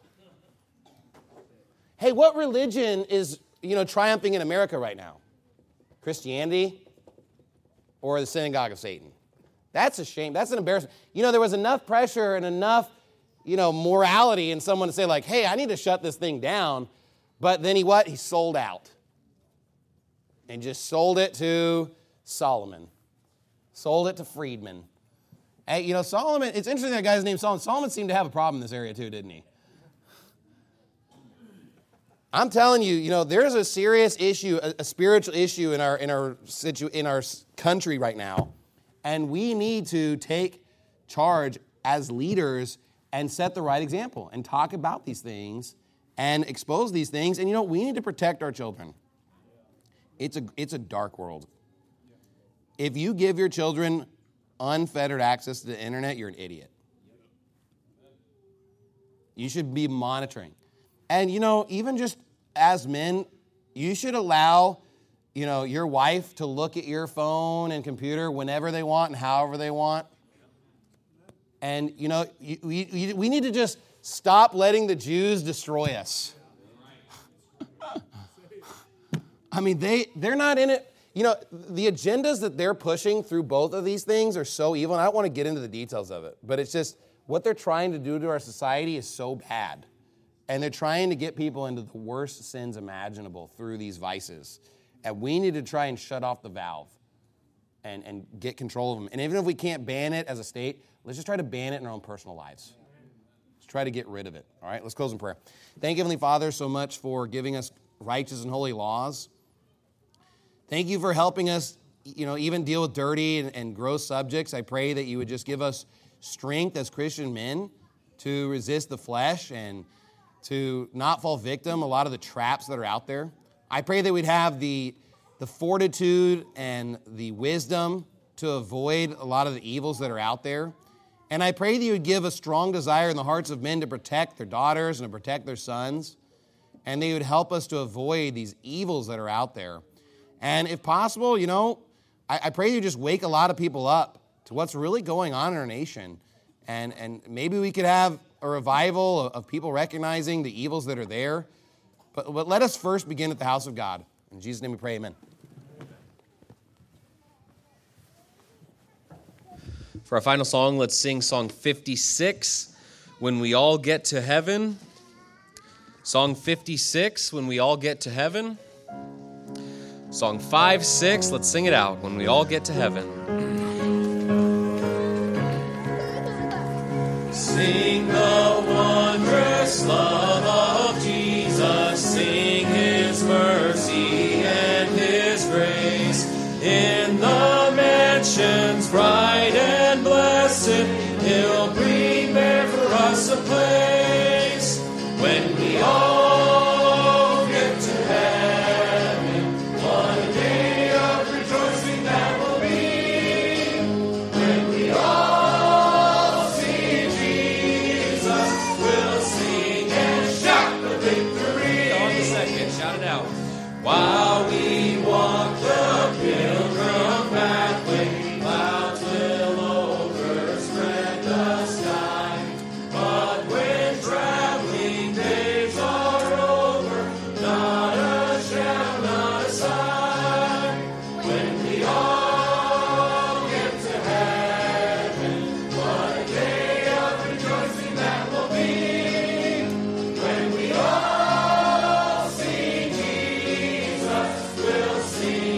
S2: Hey, what religion is, you know, triumphing in America right now? Christianity or the synagogue of Satan? That's a shame. That's an embarrassment. You know, there was enough pressure and enough, you know, morality in someone to say like, hey, I need to shut this thing down. But then he what? He sold out. And just sold it to Solomon. Sold it to Friedman. Hey, you know, Solomon, it's interesting that guy's named Solomon. Solomon seemed to have a problem in this area too, didn't he? I'm telling you, you know, there's a serious issue, a, a spiritual issue in our in our situ, in our country right now, and we need to take charge as leaders and set the right example and talk about these things and expose these things. And you know, we need to protect our children. It's a it's a dark world. If you give your children unfettered access to the internet, you're an idiot. You should be monitoring. And, you know, even just as men, you should allow, you know, your wife to look at your phone and computer whenever they want and however they want. And, you know, you, we, we need to just stop letting the Jews destroy us. I mean, they, they're not in it. You know, the agendas that they're pushing through both of these things are so evil, and I don't want to get into the details of it, but it's just what they're trying to do to our society is so bad. And they're trying to get people into the worst sins imaginable through these vices. And we need to try and shut off the valve and, and get control of them. And even if we can't ban it as a state, let's just try to ban it in our own personal lives. Let's try to get rid of it. All right, let's close in prayer. Thank you, Heavenly Father, so much for giving us righteous and holy laws. Thank you for helping us, you know, even deal with dirty and, and gross subjects. I pray that you would just give us strength as Christian men to resist the flesh and to not fall victim a lot of the traps that are out there. I pray that we'd have the, the fortitude and the wisdom to avoid a lot of the evils that are out there. And I pray that you would give a strong desire in the hearts of men to protect their daughters and to protect their sons. And they would help us to avoid these evils that are out there. And if possible, you know, I, I pray you just wake a lot of people up to what's really going on in our nation. And, and maybe we could have a revival of, of people recognizing the evils that are there. But, but let us first begin at the house of God. In Jesus' name we pray, amen.
S3: For our final song, let's sing Song fifty-six, When We All Get to Heaven. Song fifty-six, When We All Get to Heaven. Song five, six, let's sing it out, When We All Get to Heaven.
S1: Sing the wondrous love of Jesus, sing His mercy and His grace. In the mansions bright and blessed, He'll prepare for us a place. When we all get to heaven, what a day of rejoicing that will be. When we all see Jesus, we'll sing and shout the victory.
S3: On the second, shout it out.
S1: While we walk the pilgrim pathway, clouds will overspread the sky. But when traveling days are over, not a shout, not a sigh. When we all get to heaven, what a day of rejoicing that will be. When we all see Jesus, we'll sing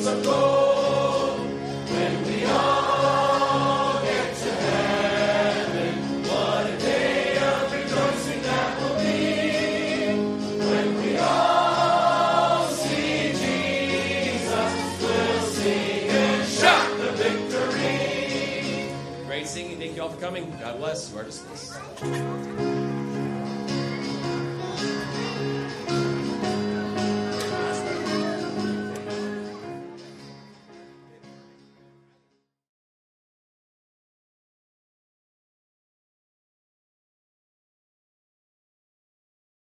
S1: streets of gold. When we all get to heaven, what a day of rejoicing that will be. When we all see Jesus, we'll sing and shout the victory.
S3: Great singing. Thank you all for coming. God bless. You are dismissed.